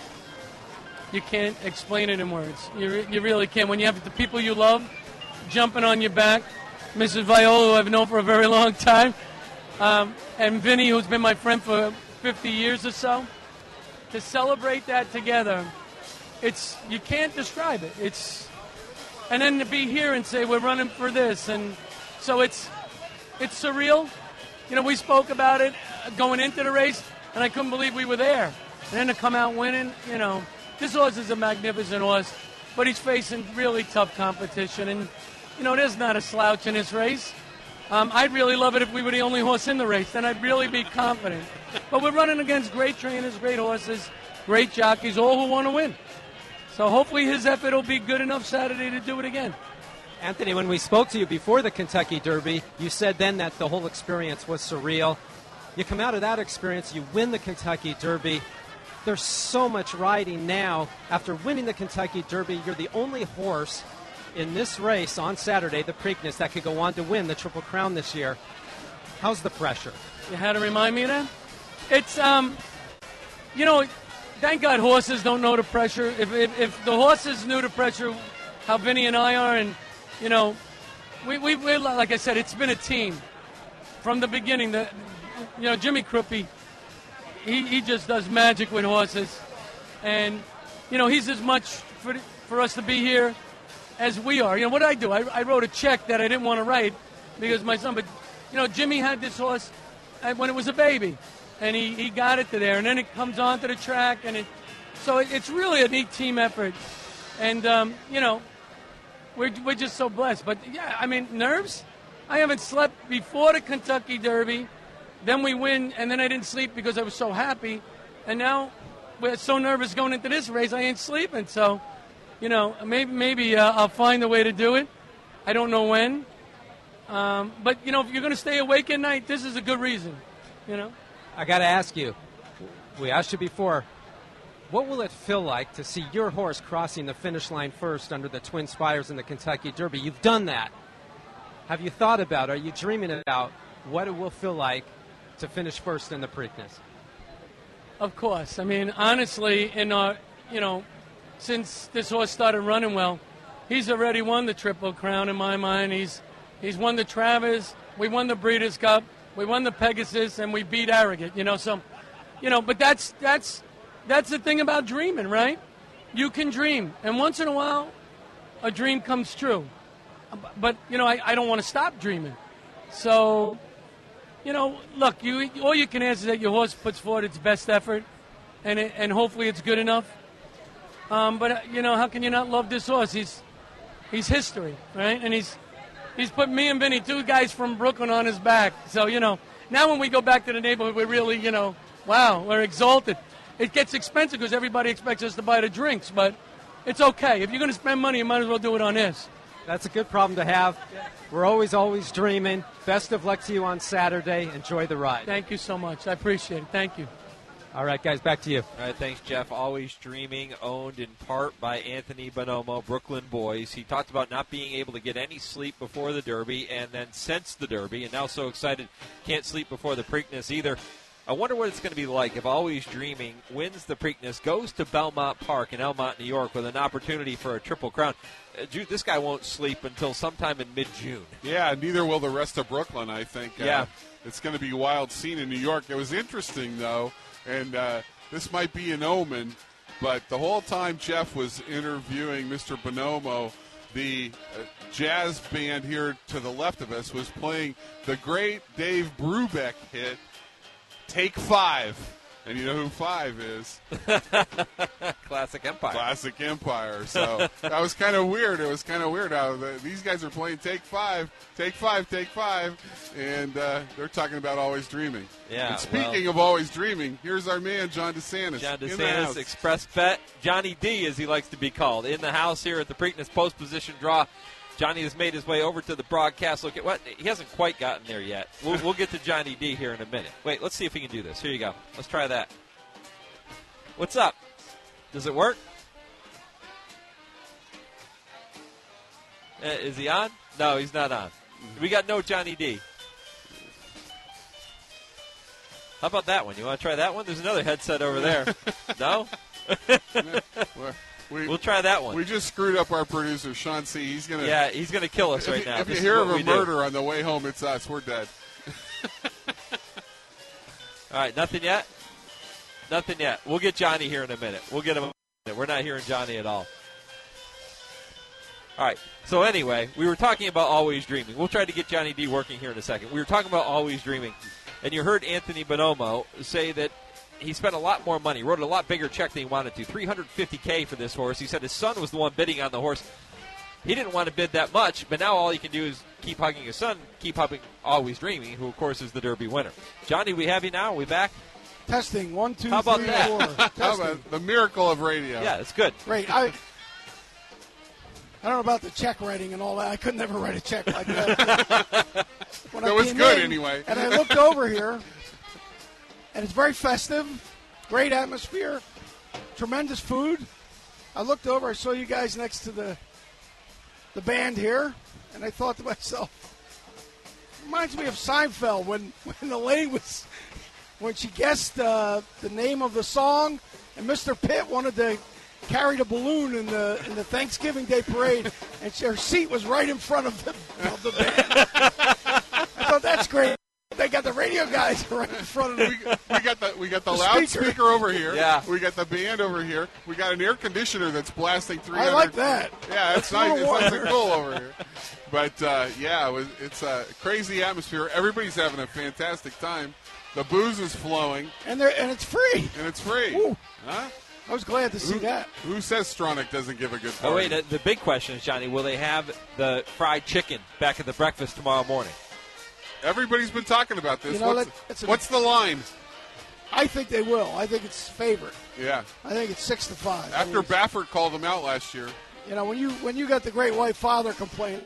You can't explain it in words. You, re- you really can't. When you have the people you love jumping on your back, Missus Viola, who I've known for a very long time, um, and Vinny, who's been my friend for fifty years or so, to celebrate that together, it's you can't describe it. It's and then to be here and say we're running for this, and so it's it's surreal. You know, we spoke about it going into the race, and I couldn't believe we were there. And then to come out winning, you know, this horse is a magnificent horse, but he's facing really tough competition, and you know, there's not a slouch in this race. Um, I'd really love it if we were the only horse in the race, then I'd really be confident. But we're running against great trainers, great horses, great jockeys, all who want to win. So hopefully his effort will be good enough Saturday to do it again. Anthony, when we spoke to you before the Kentucky Derby, you said then that the whole experience was surreal. You come out of that experience, you win the Kentucky Derby. There's so much riding now. After winning the Kentucky Derby, you're the only horse in this race on Saturday, the Preakness, that could go on to win the Triple Crown this year. How's the pressure? You had to remind me of that? It's, um, you know, thank God horses don't know the pressure. If, if if the horses knew the pressure, how Vinny and I are, and, you know, we, we, we like I said, it's been a team from the beginning. The, you know, Jimmy Kruppe, he, he just does magic with horses. And, you know, he's as much for, for us to be here as we are. You know, what did I do? I, I wrote a check that I didn't want to write because my son, but, you know, Jimmy had this horse when it was a baby. And he, he got it to there, and then it comes onto the track, and it so it, it's really a neat team effort, and um, you know, we're we're just so blessed. But yeah, I mean, nerves. I haven't slept before the Kentucky Derby, then we win, and then I didn't sleep because I was so happy, and now we're so nervous going into this race, I ain't sleeping. So, you know, maybe maybe uh, I'll find a way to do it. I don't know when, um, but you know, if you're going to stay awake at night, this is a good reason. You know. I got to ask you, we asked you before, what will it feel like to see your horse crossing the finish line first under the Twin Spires in the Kentucky Derby? You've done that. Have you thought about, are you dreaming about what it will feel like to finish first in the Preakness? Of course. I mean, honestly, in our, you know, since this horse started running well, he's already won the Triple Crown in my mind. He's he's won the Travers, we won the Breeders' Cup, we won the Pegasus, and we beat Arrogant. You know, so, you know, but that's that's that's the thing about dreaming, right? You can dream, and once in a while, a dream comes true. But you know, I, I don't want to stop dreaming. So, you know, look, you all you can ask is that your horse puts forward its best effort, and it, and hopefully it's good enough. Um, but uh, you know, how can you not love this horse? He's he's history, right? And he's he's put me and Vinny, two guys from Brooklyn, on his back. So you know, now when we go back to the neighborhood, we're really, you know, wow, we're exalted. It gets expensive because everybody expects us to buy the drinks, but it's okay. If you're going to spend money, you might as well do it on this. That's a good problem to have. We're always, always dreaming. Best of luck to you on Saturday. Enjoy the ride. Thank you so much. I appreciate it. Thank you. All right, guys, back to you. All right, thanks, Jeff. Always Dreaming, owned in part by Anthony Bonomo, Brooklyn Boys. He talked about not being able to get any sleep before the Derby and then since the Derby, and now so excited can't sleep before the Preakness either. I wonder what it's going to be like if Always Dreaming wins the Preakness, goes to Belmont Park in Elmont, New York, with an opportunity for a Triple Crown. Uh, Jude, this guy won't sleep until sometime in mid-June. Yeah, neither will the rest of Brooklyn, I think. Yeah. Uh, it's going to be a wild scene in New York. It was interesting, though, and uh, this might be an omen, but the whole time Jeff was interviewing Mister Bonomo, the uh, jazz band here to the left of us was playing the great Dave Brubeck hit, Take Five. And you know who Five is? Classic Empire. Classic Empire. So that was kind of weird. It was kind of weird how the, these guys are playing Take Five, Take Five, Take Five, and uh, they're talking about Always Dreaming. Yeah. And speaking well, of Always Dreaming, here's our man, John DeSantis. John in the DeSantis, house. Express Bet. Johnny D, as he likes to be called, in the house here at the Preakness post position draw. Johnny has made his way over to the broadcast. Look at what he hasn't quite gotten there yet. We'll, we'll get to Johnny D here in a minute. Wait, let's see if he can do this. Here you go. Let's try that. What's up? Does it work? Uh, is he on? No, he's not on. We got no Johnny D. How about that one? You want to try that one? There's another headset over there. No? We, we'll try that one. We just screwed up our producer, Sean C. He's gonna. Yeah, he's gonna kill us right if, now. If This you hear is of what a we murder do. on the way home, it's us. We're dead. All right, nothing yet. Nothing yet. We'll get Johnny here in a minute. We'll get him. We're not hearing Johnny at all. All right. So anyway, we were talking about Always Dreaming. We'll try to get Johnny D working here in a second. We were talking about Always Dreaming, and you heard Anthony Bonomo say that he spent a lot more money, wrote a lot bigger check than he wanted to, three hundred fifty thousand dollars for this horse. He said his son was the one bidding on the horse. He didn't want to bid that much, but now all he can do is keep hugging his son, keep hugging Always Dreaming, who, of course, is the Derby winner. Johnny, we have you now. Are we back? Testing. One, two, How about three, that? four. How about the miracle of radio? Yeah, it's good. Great. I, I don't know about the check writing and all that. I could never write a check like that. When That I was came good in, anyway. And I looked over here, and it's very festive, great atmosphere, tremendous food. I looked over, I saw you guys next to the the band here, and I thought to myself, reminds me of Seinfeld when, when the lady was, when she guessed uh, the name of the song, and Mister Pitt wanted to carry the balloon in the in the Thanksgiving Day parade, and her seat was right in front of the, of the band. I thought, that's great. They got the radio guys right in front of them. We, we got the we got the, The loudspeaker speaker. over here. Yeah. We got the band over here. We got an air conditioner that's blasting three hundred. I like that. Yeah, it's That's nice. a It's little nice and warmer. cool over here. But uh, yeah, it was, it's a crazy atmosphere. Everybody's having a fantastic time. The booze is flowing, And they're and it's free. and it's free. Ooh. Huh? I was glad to see Who, that. who says Stronach doesn't give a good party? Oh, wait, the, the big question is, Johnny, will they have the fried chicken back at the breakfast tomorrow morning? Everybody's been talking about this. You know, what's, let- it's a- what's the line? I think they will. I think it's favorite. Yeah. I think it's six to five. I After mean, Baffert called them out last year. you know, when you when you got the great white father complaining.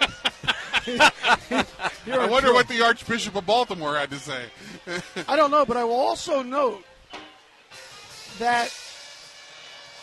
I wonder what the Archbishop of Baltimore had to say. I don't know, but I will also note that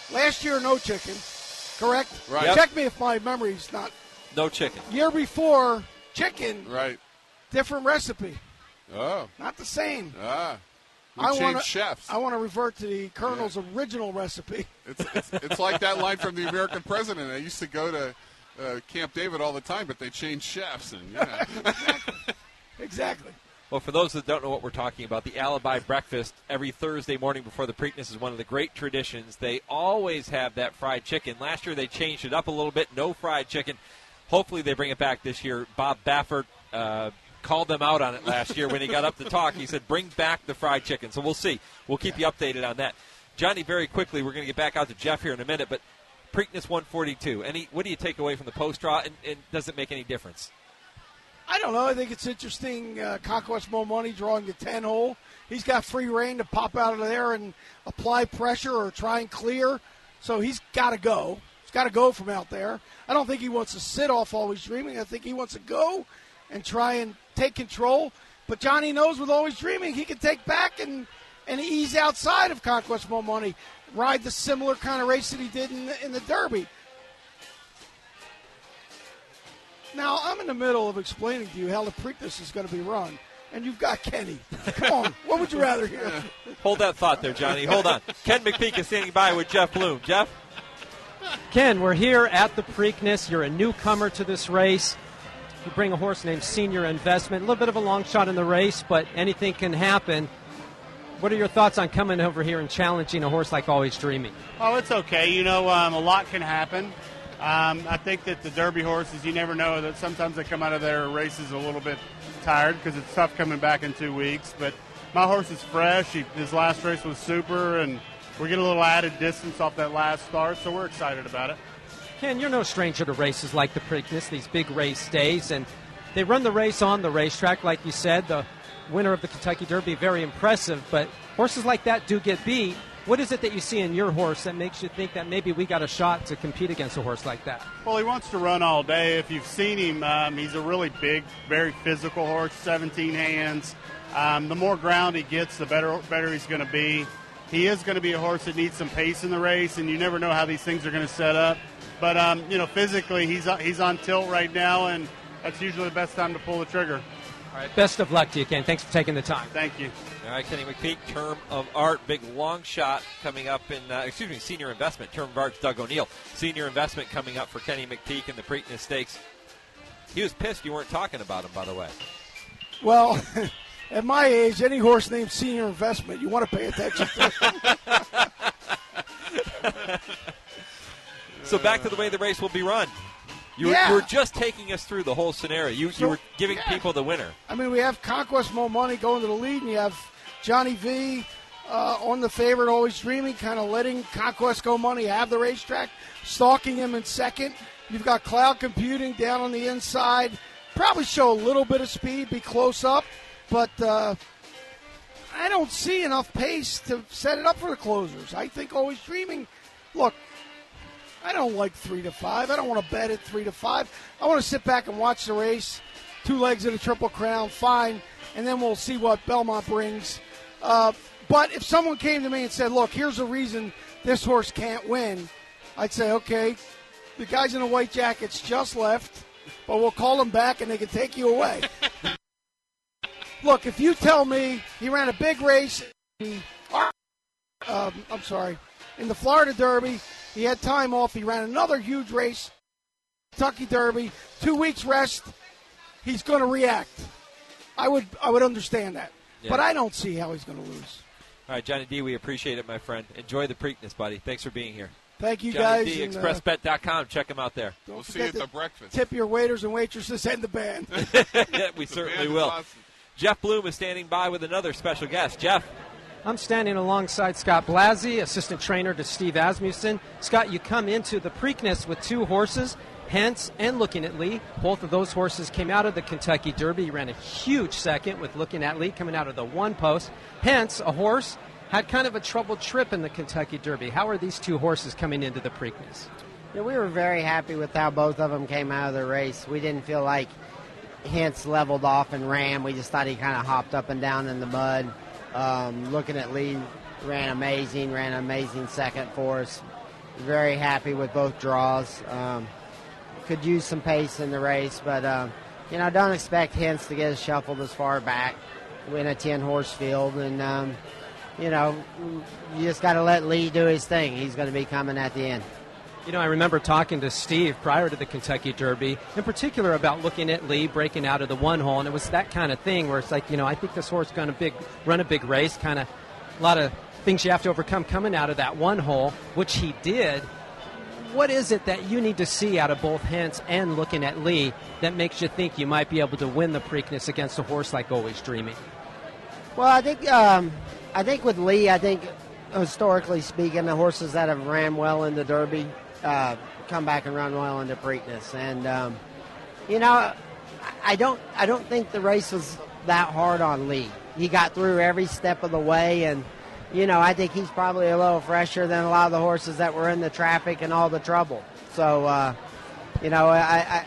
Last year, no chicken, correct? Right. Yep. Check me if my memory's not. No chicken. Year before, chicken. Right. Different recipe. Oh. Not the same. Ah. We I changed wanna, chefs. I want to revert to the Colonel's yeah. original recipe. It's, it's it's like that line from the American President. I used to go to uh, Camp David all the time, but they changed chefs. And yeah. exactly. exactly. Well, for those that don't know what we're talking about, the Alibi Breakfast every Thursday morning before the Preakness is one of the great traditions. They always have that fried chicken. Last year they changed it up a little bit, no fried chicken. Hopefully they bring it back this year. Bob Baffert uh, called them out on it last year when he got up to talk. He said, bring back the fried chicken. So we'll see. We'll keep you updated on that. Johnny, very quickly, we're going to get back out to Jeff here in a minute, but Preakness one forty-two. Any, what do you take away from the post draw, and, and does it make any difference? I don't know. I think it's interesting. Uh, Conquest Mo Money drawing the ten hole. He's got free reign to pop out of there and apply pressure or try and clear. So he's got to go. He's got to go from out there. I don't think he wants to sit off Always Dreaming. I think he wants to go and try and take control. But Johnny knows with Always Dreaming he can take back and, and ease outside of Conquest Mo Money, ride the similar kind of race that he did in the, in the Derby. Now, I'm in the middle of explaining to you how the Preakness is going to be run, and you've got Kenny. Come on, what would you rather hear? Hold that thought there, Johnny. Hold on. Ken McPeak is standing by with Jeff Bloom. Jeff? Ken, we're here at the Preakness. You're a newcomer to this race. You bring a horse named Senior Investment. A little bit of a long shot in the race, but anything can happen. What are your thoughts on coming over here and challenging a horse like Always Dreaming? Oh, it's okay. You know, um, a lot can happen. Um, I think that the Derby horses, you never know that sometimes they come out of their races a little bit tired because it's tough coming back in two weeks. But my horse is fresh. He, his last race was super, and we're getting a little added distance off that last start, so we're excited about it. Ken, you're no stranger to races like the Preakness, these big race days, and they run the race on the racetrack, like you said. The winner of the Kentucky Derby, very impressive, but horses like that do get beat. What is it that you see in your horse that makes you think that maybe we got a shot to compete against a horse like that? Well, he wants to run all day. If you've seen him, um, he's a really big, very physical horse, seventeen hands. Um, the more ground he gets, the better better he's going to be. He is going to be a horse that needs some pace in the race, and you never know how these things are going to set up. But, um, you know, physically, he's, he's on tilt right now, and that's usually the best time to pull the trigger. All right, best of luck to you, Ken. Thanks for taking the time. Thank you. All right, Kenny McPeak, Term of Art, big long shot coming up in, uh, excuse me, Senior Investment. Term of Art's Doug O'Neill. Senior Investment coming up for Kenny McPeak in the Preakness Stakes. He was pissed you weren't talking about him, by the way. Well, at my age, any horse named Senior Investment, you want to pay attention to. So back to the way the race will be run. You, yeah. were, you were just taking us through the whole scenario. You, So, you were giving yeah. people the winner. I mean, we have Conquest Mo Money going to the lead, and you have Johnny V uh, on the favorite, Always Dreaming, kind of letting Conquest Mo Money have the racetrack, stalking him in second. You've got Cloud Computing down on the inside. Probably show a little bit of speed, be close up, but uh, I don't see enough pace to set it up for the closers. I think Always Dreaming, look, I don't like three to five. I don't want to bet at three to five. I want to sit back and watch the race. Two legs of the Triple Crown, fine, and then we'll see what Belmont brings. Uh, but if someone came to me and said, look, here's a reason this horse can't win, I'd say, okay, the guys in the white jackets just left, but we'll call them back and they can take you away. Look, if you tell me he ran a big race, he, um, I'm sorry, in the Florida Derby, he had time off. He ran another huge race, Kentucky Derby, two weeks rest. He's going to react. I would I would understand that. Yeah. But I don't see how he's going to lose. All right, Johnny D, we appreciate it, my friend. Enjoy the Preakness, buddy. Thanks for being here. Thank you, Johnny guys. D, and, express bet dot com. Check him out there. Don't We'll see you forget at the to breakfast. Tip your waiters and waitresses and the band. We certainly will. Jeff Bloom is standing by with another special guest. Jeff. I'm standing alongside Scott Blasey, assistant trainer to Steve Asmussen. Scott, you come into the Preakness with two horses, Hence and Looking at Lee. Both of those horses came out of the Kentucky Derby. He ran a huge second with Looking at Lee coming out of the one post. Hence, a horse had kind of a troubled trip in the Kentucky Derby. How are these two horses coming into the Preakness? Yeah, we were very happy with how both of them came out of the race. We didn't feel like Hence leveled off and ran. We just thought he kind of hopped up and down in the mud. Um, Looking at Lee ran amazing, ran an amazing second for us. very happy with both draws. Um, could use some pace in the race, but um, you know, don't expect Hintz to get us shuffled as far back. Win a ten-horse field, and um, you know, you just got to let Lee do his thing. He's going to be coming at the end. You know, I remember talking to Steve prior to the Kentucky Derby, in particular about looking at Lee breaking out of the one hole, and it was that kind of thing where it's like, you know, I think this horse is going to big run a big race, kind of a lot of things you have to overcome coming out of that one hole, which he did. What is it that you need to see out of both Hintz and looking at Lee that makes you think you might be able to win the Preakness against a horse like Always Dreaming? Well, I think um, I think with Lee, I think historically speaking, the horses that have ran well in the Derby uh, come back and run well into Preakness, and um, you know, I don't I don't think the race was that hard on Lee. He got through every step of the way, and you know, I think he's probably a little fresher than a lot of the horses that were in the traffic and all the trouble. So, uh, you know, I, I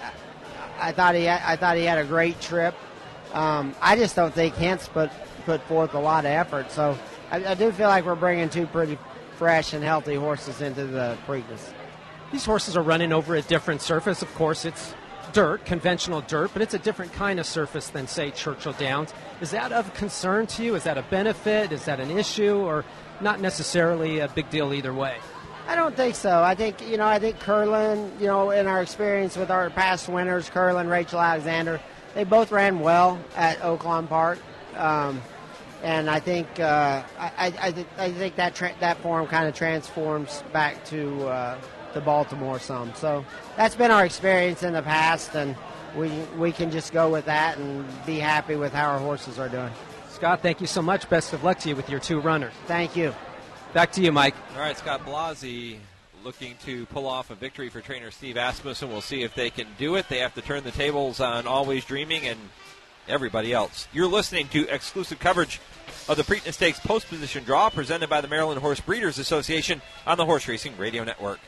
I thought he had, I thought he had a great trip. Um, I just don't think Hintz put put forth a lot of effort. So I, I do feel like we're bringing two pretty fresh and healthy horses into the Preakness. These horses are running over a different surface. Of course, it's dirt, conventional dirt, but it's a different kind of surface than, say, Churchill Downs. Is that of concern to you? Is that a benefit? Is that an issue? Or not necessarily a big deal either way? I don't think so. I think, you know, I think Curlin, you know, in our experience with our past winners, Curlin, Rachel Alexander, they both ran well at Oaklawn Park. Um, and I think uh, I, I, th- I think that tra- that form kind of transforms back to uh, to Baltimore some. So that's been our experience in the past, and we we can just go with that and be happy with how our horses are doing. Scott, thank you so much. Best of luck to you with your two runners. Thank you. Back to you, Mike. All right, Scott Blasi looking to pull off a victory for trainer Steve Asmussen. We'll see if they can do it. They have to turn the tables on Always Dreaming and everybody else. You're listening to exclusive coverage of the Preakness Stakes post-position draw presented by the Maryland Horse Breeders Association on the Horse Racing Radio Network.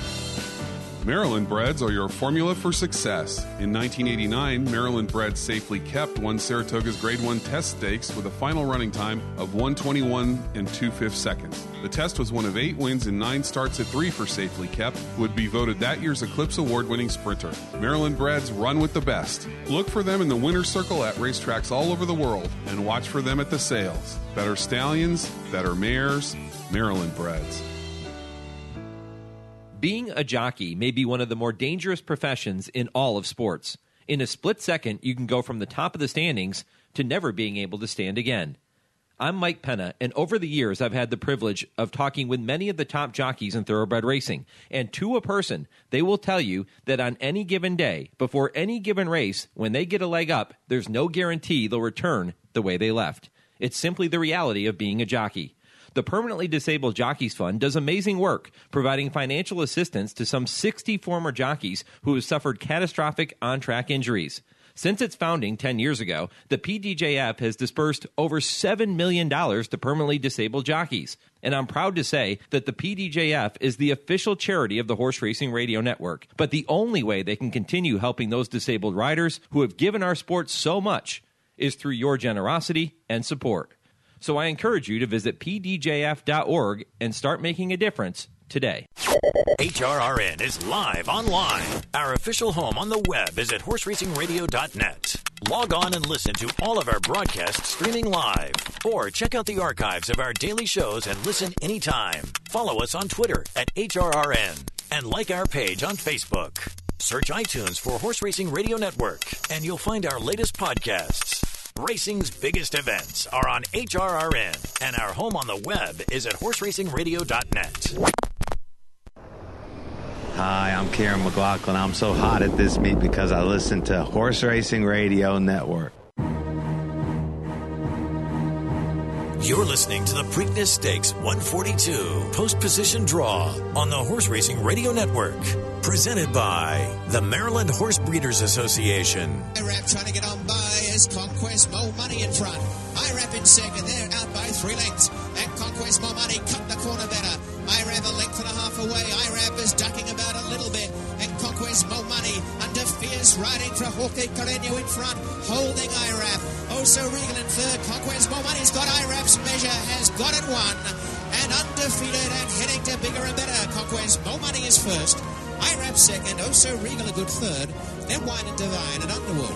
Maryland Breds are your formula for success. In nineteen eighty-nine, Maryland Breds Safely Kept won Saratoga's Grade one Test Stakes with a final running time of one twenty-one and two fifths seconds. The test was one of eight wins and nine starts at three for Safely Kept, who would be voted that year's Eclipse Award-winning sprinter. Maryland Breds run with the best. Look for them in the winner's circle at racetracks all over the world and watch for them at the sales. Better stallions, better mares, Maryland Breds. Being a jockey may be one of the more dangerous professions in all of sports. In a split second, you can go from the top of the standings to never being able to stand again. I'm Mike Penna, and over the years, I've had the privilege of talking with many of the top jockeys in thoroughbred racing. And to a person, they will tell you that on any given day, before any given race, when they get a leg up, there's no guarantee they'll return the way they left. It's simply the reality of being a jockey. The Permanently Disabled Jockeys Fund does amazing work, providing financial assistance to some sixty former jockeys who have suffered catastrophic on-track injuries. Since its founding ten years ago, the P D J F has dispersed over seven million dollars to permanently disabled jockeys. And I'm proud to say that the P D J F is the official charity of the Horse Racing Radio Network. But the only way they can continue helping those disabled riders who have given our sport so much is through your generosity and support. So I encourage you to visit p d j f dot org and start making a difference today. H R R N is live online. Our official home on the web is at horse racing radio dot net. Log on and listen to all of our broadcasts streaming live. Or check out the archives of our daily shows and listen anytime. Follow us on Twitter at H R R N and like our page on Facebook. Search iTunes for Horse Racing Radio Network and you'll find our latest podcasts. Racing's biggest events are on H R R N, and our home on the web is at horse racing radio dot net. Hi, I'm Kieran McLaughlin. I'm so hot at this meet because I listen to Horse Racing Radio Network. You're listening to the Preakness Stakes one forty-two post-position draw on the Horse Racing Radio Network. Presented by the Maryland Horse Breeders Association. I R A P trying to get on by as Conquest Mo Money in front. I R A P in second. They're out by three lengths. And Conquest Mo Money cut the corner better. I R A P a length and a half away. I R A P is ducking about a little bit. And Conquest Mo Money under fierce riding for Hawke Carreño in front. Holding I R A P. Oh, so Regal in third. Conquest Mo Money's got I R A P's measure. Has got it won. And under undefeated and heading to bigger and better. Conquest Mo Money is first. I Rap second. Oh So Regal a good third. Then Wine and Divine and Underwood.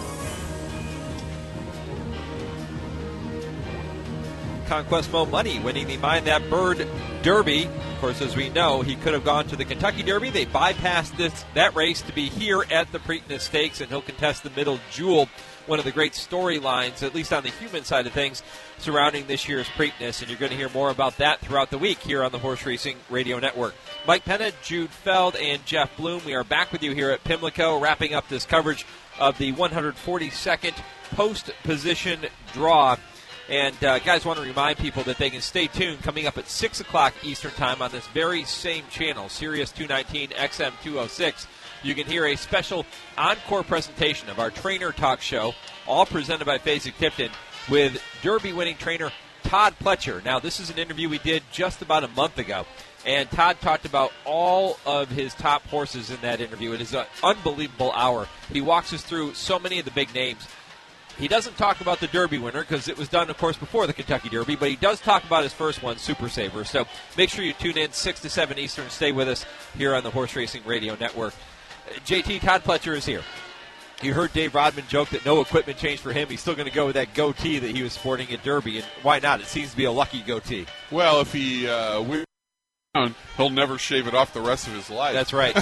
Conquest Mo Money winning the Mind That Bird Derby. Of course, as we know, he could have gone to the Kentucky Derby. They bypassed this that race to be here at the Preakness Stakes, and he'll contest the Middle Jewel, one of the great storylines, at least on the human side of things, surrounding this year's Preakness, and you're going to hear more about that throughout the week here on the Horse Racing Radio Network. Mike Penna, Jude Feld, and Jeff Bloom, we are back with you here at Pimlico, wrapping up this coverage of the one hundred forty-second post-position draw. And, uh, guys, want to remind people that they can stay tuned coming up at six o'clock Eastern Time on this very same channel, Sirius two nineteen X M two oh six. You can hear a special encore presentation of our Trainer Talk Show, all presented by Fasig-Tipton, with Derby-winning trainer Todd Pletcher. Now, this is an interview we did just about a month ago, and Todd talked about all of his top horses in that interview. It is an unbelievable hour. He walks us through so many of the big names. He doesn't talk about the Derby winner because it was done, of course, before the Kentucky Derby, but he does talk about his first one, Super Saver. So make sure you tune in six to seven Eastern. Stay with us here on the Horse Racing Radio Network. Uh, J T, Todd Pletcher is here. You heard Dave Rodman joke that no equipment change for him. He's still going to go with that goatee that he was sporting at Derby, and why not? It seems to be a lucky goatee. Well, if he uh, wins, he'll never shave it off the rest of his life. That's right.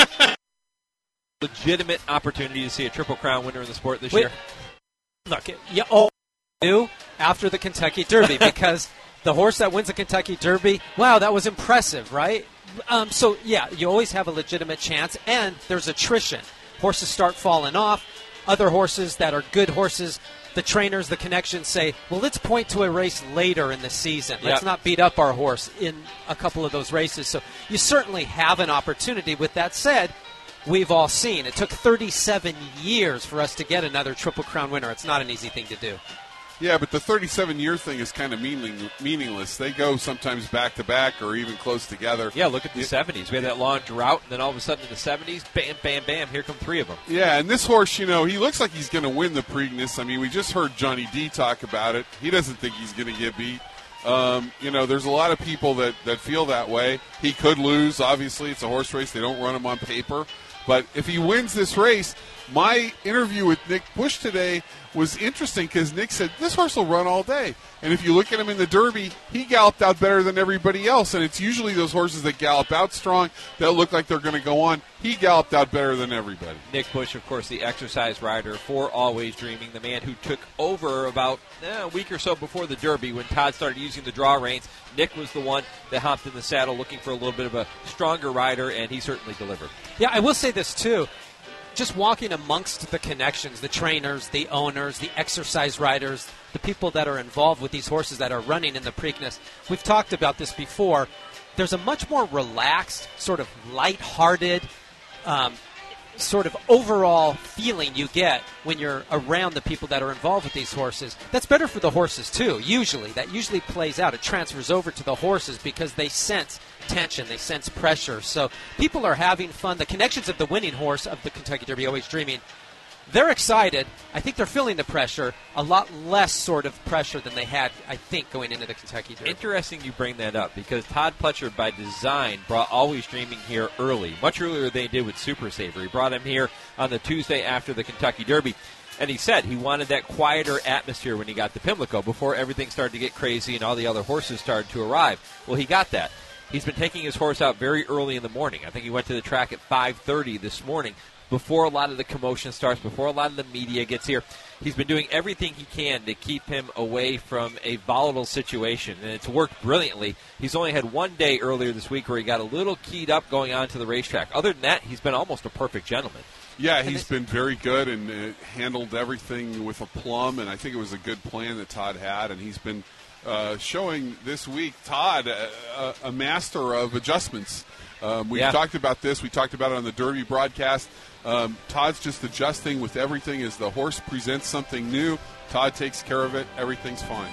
Legitimate opportunity to see a Triple Crown winner in the sport this Wait. year. Look, you all knew after the Kentucky Derby because the horse that wins the Kentucky Derby, wow, that was impressive, right? Um, so, yeah, you always have a legitimate chance, and there's attrition. Horses start falling off. Other horses that are good horses, the trainers, the connections say, well, let's point to a race later in the season. Let's Yep. not beat up our horse in a couple of those races. So you certainly have an opportunity. With that said, we've all seen. It took thirty-seven years for us to get another Triple Crown winner. It's not an easy thing to do. Yeah, but the thirty-seven-year thing is kind of meaning, meaningless. They go sometimes back-to-back or even close together. Yeah, look at the seventies. We had that long drought, and then all of a sudden in the seventies, bam, bam, bam, here come three of them. Yeah, and this horse, you know, he looks like he's going to win the Preakness. I mean, we just heard Johnny D talk about it. He doesn't think he's going to get beat. Um, you know, there's a lot of people that, that feel that way. He could lose. Obviously, it's a horse race. They don't run him on paper. But if he wins this race, my interview with Nick Bush today was interesting because Nick said, this horse will run all day. And if you look at him in the Derby, he galloped out better than everybody else. And it's usually those horses that gallop out strong that look like they're going to go on. He galloped out better than everybody. Nick Bush, of course, the exercise rider for Always Dreaming, the man who took over about eh, a week or so before the Derby when Todd started using the draw reins. Nick was the one that hopped in the saddle looking for a little bit of a stronger rider, and he certainly delivered. Yeah, I will say this, too. Just walking amongst the connections, the trainers, the owners, the exercise riders, the people that are involved with these horses that are running in the Preakness, we've talked about this before. There's a much more relaxed, sort of lighthearted, um, sort of overall feeling you get when you're around the people that are involved with these horses. That's better for the horses, too, usually. That usually plays out. It transfers over to the horses because they sense tension, they sense pressure. So people are having fun. The connections of the winning horse of the Kentucky Derby, Always Dreaming, they're excited. I think they're feeling the pressure, a lot less sort of pressure than they had, I think, going into the Kentucky Derby. Interesting you bring that up because Todd Pletcher, by design, brought Always Dreaming here early, much earlier than they did with Super Saver. He brought him here on the Tuesday after the Kentucky Derby. And he said he wanted that quieter atmosphere when he got to Pimlico before everything started to get crazy and all the other horses started to arrive. Well, he got that. He's been taking his horse out very early in the morning. I think he went to the track at five thirty this morning before a lot of the commotion starts, before a lot of the media gets here. He's been doing everything he can to keep him away from a volatile situation, and it's worked brilliantly. He's only had one day earlier this week where he got a little keyed up going on to the racetrack. Other than that, he's been almost a perfect gentleman. Yeah, he's been very good and uh, handled everything with aplomb, and I think it was a good plan that Todd had, and he's been uh, showing this week, Todd, a, a, a master of adjustments. Um, we Yeah. talked about this. We talked about it on the Derby broadcast. Um, Todd's just adjusting with everything as the horse presents something new. Todd takes care of it. Everything's fine.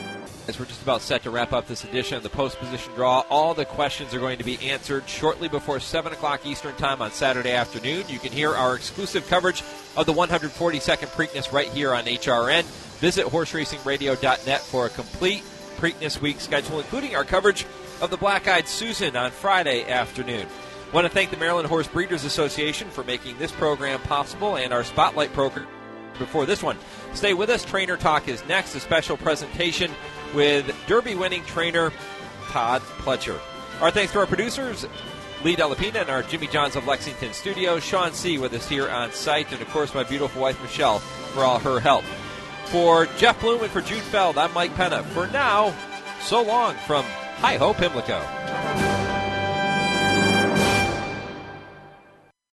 As we're just about set to wrap up this edition of the Post Position Draw, all the questions are going to be answered shortly before seven o'clock Eastern Time on Saturday afternoon. You can hear our exclusive coverage of the one hundred forty-second Preakness right here on H R N. Visit horse racing radio dot net for a complete Preakness week schedule, including our coverage of the Black-Eyed Susan on Friday afternoon. I want to thank the Maryland Horse Breeders Association for making this program possible and our Spotlight program before this one. Stay with us. Trainer Talk is next, a special presentation with Derby-winning trainer Todd Pletcher. Our thanks to our producers, Lee Delapina and our Jimmy Johns of Lexington studio, Sean C. with us here on site, and of course my beautiful wife Michelle for all her help. For Jeff Bloom and for Jude Feld, I'm Mike Penna. For now, so long from Hi-Ho Pimlico.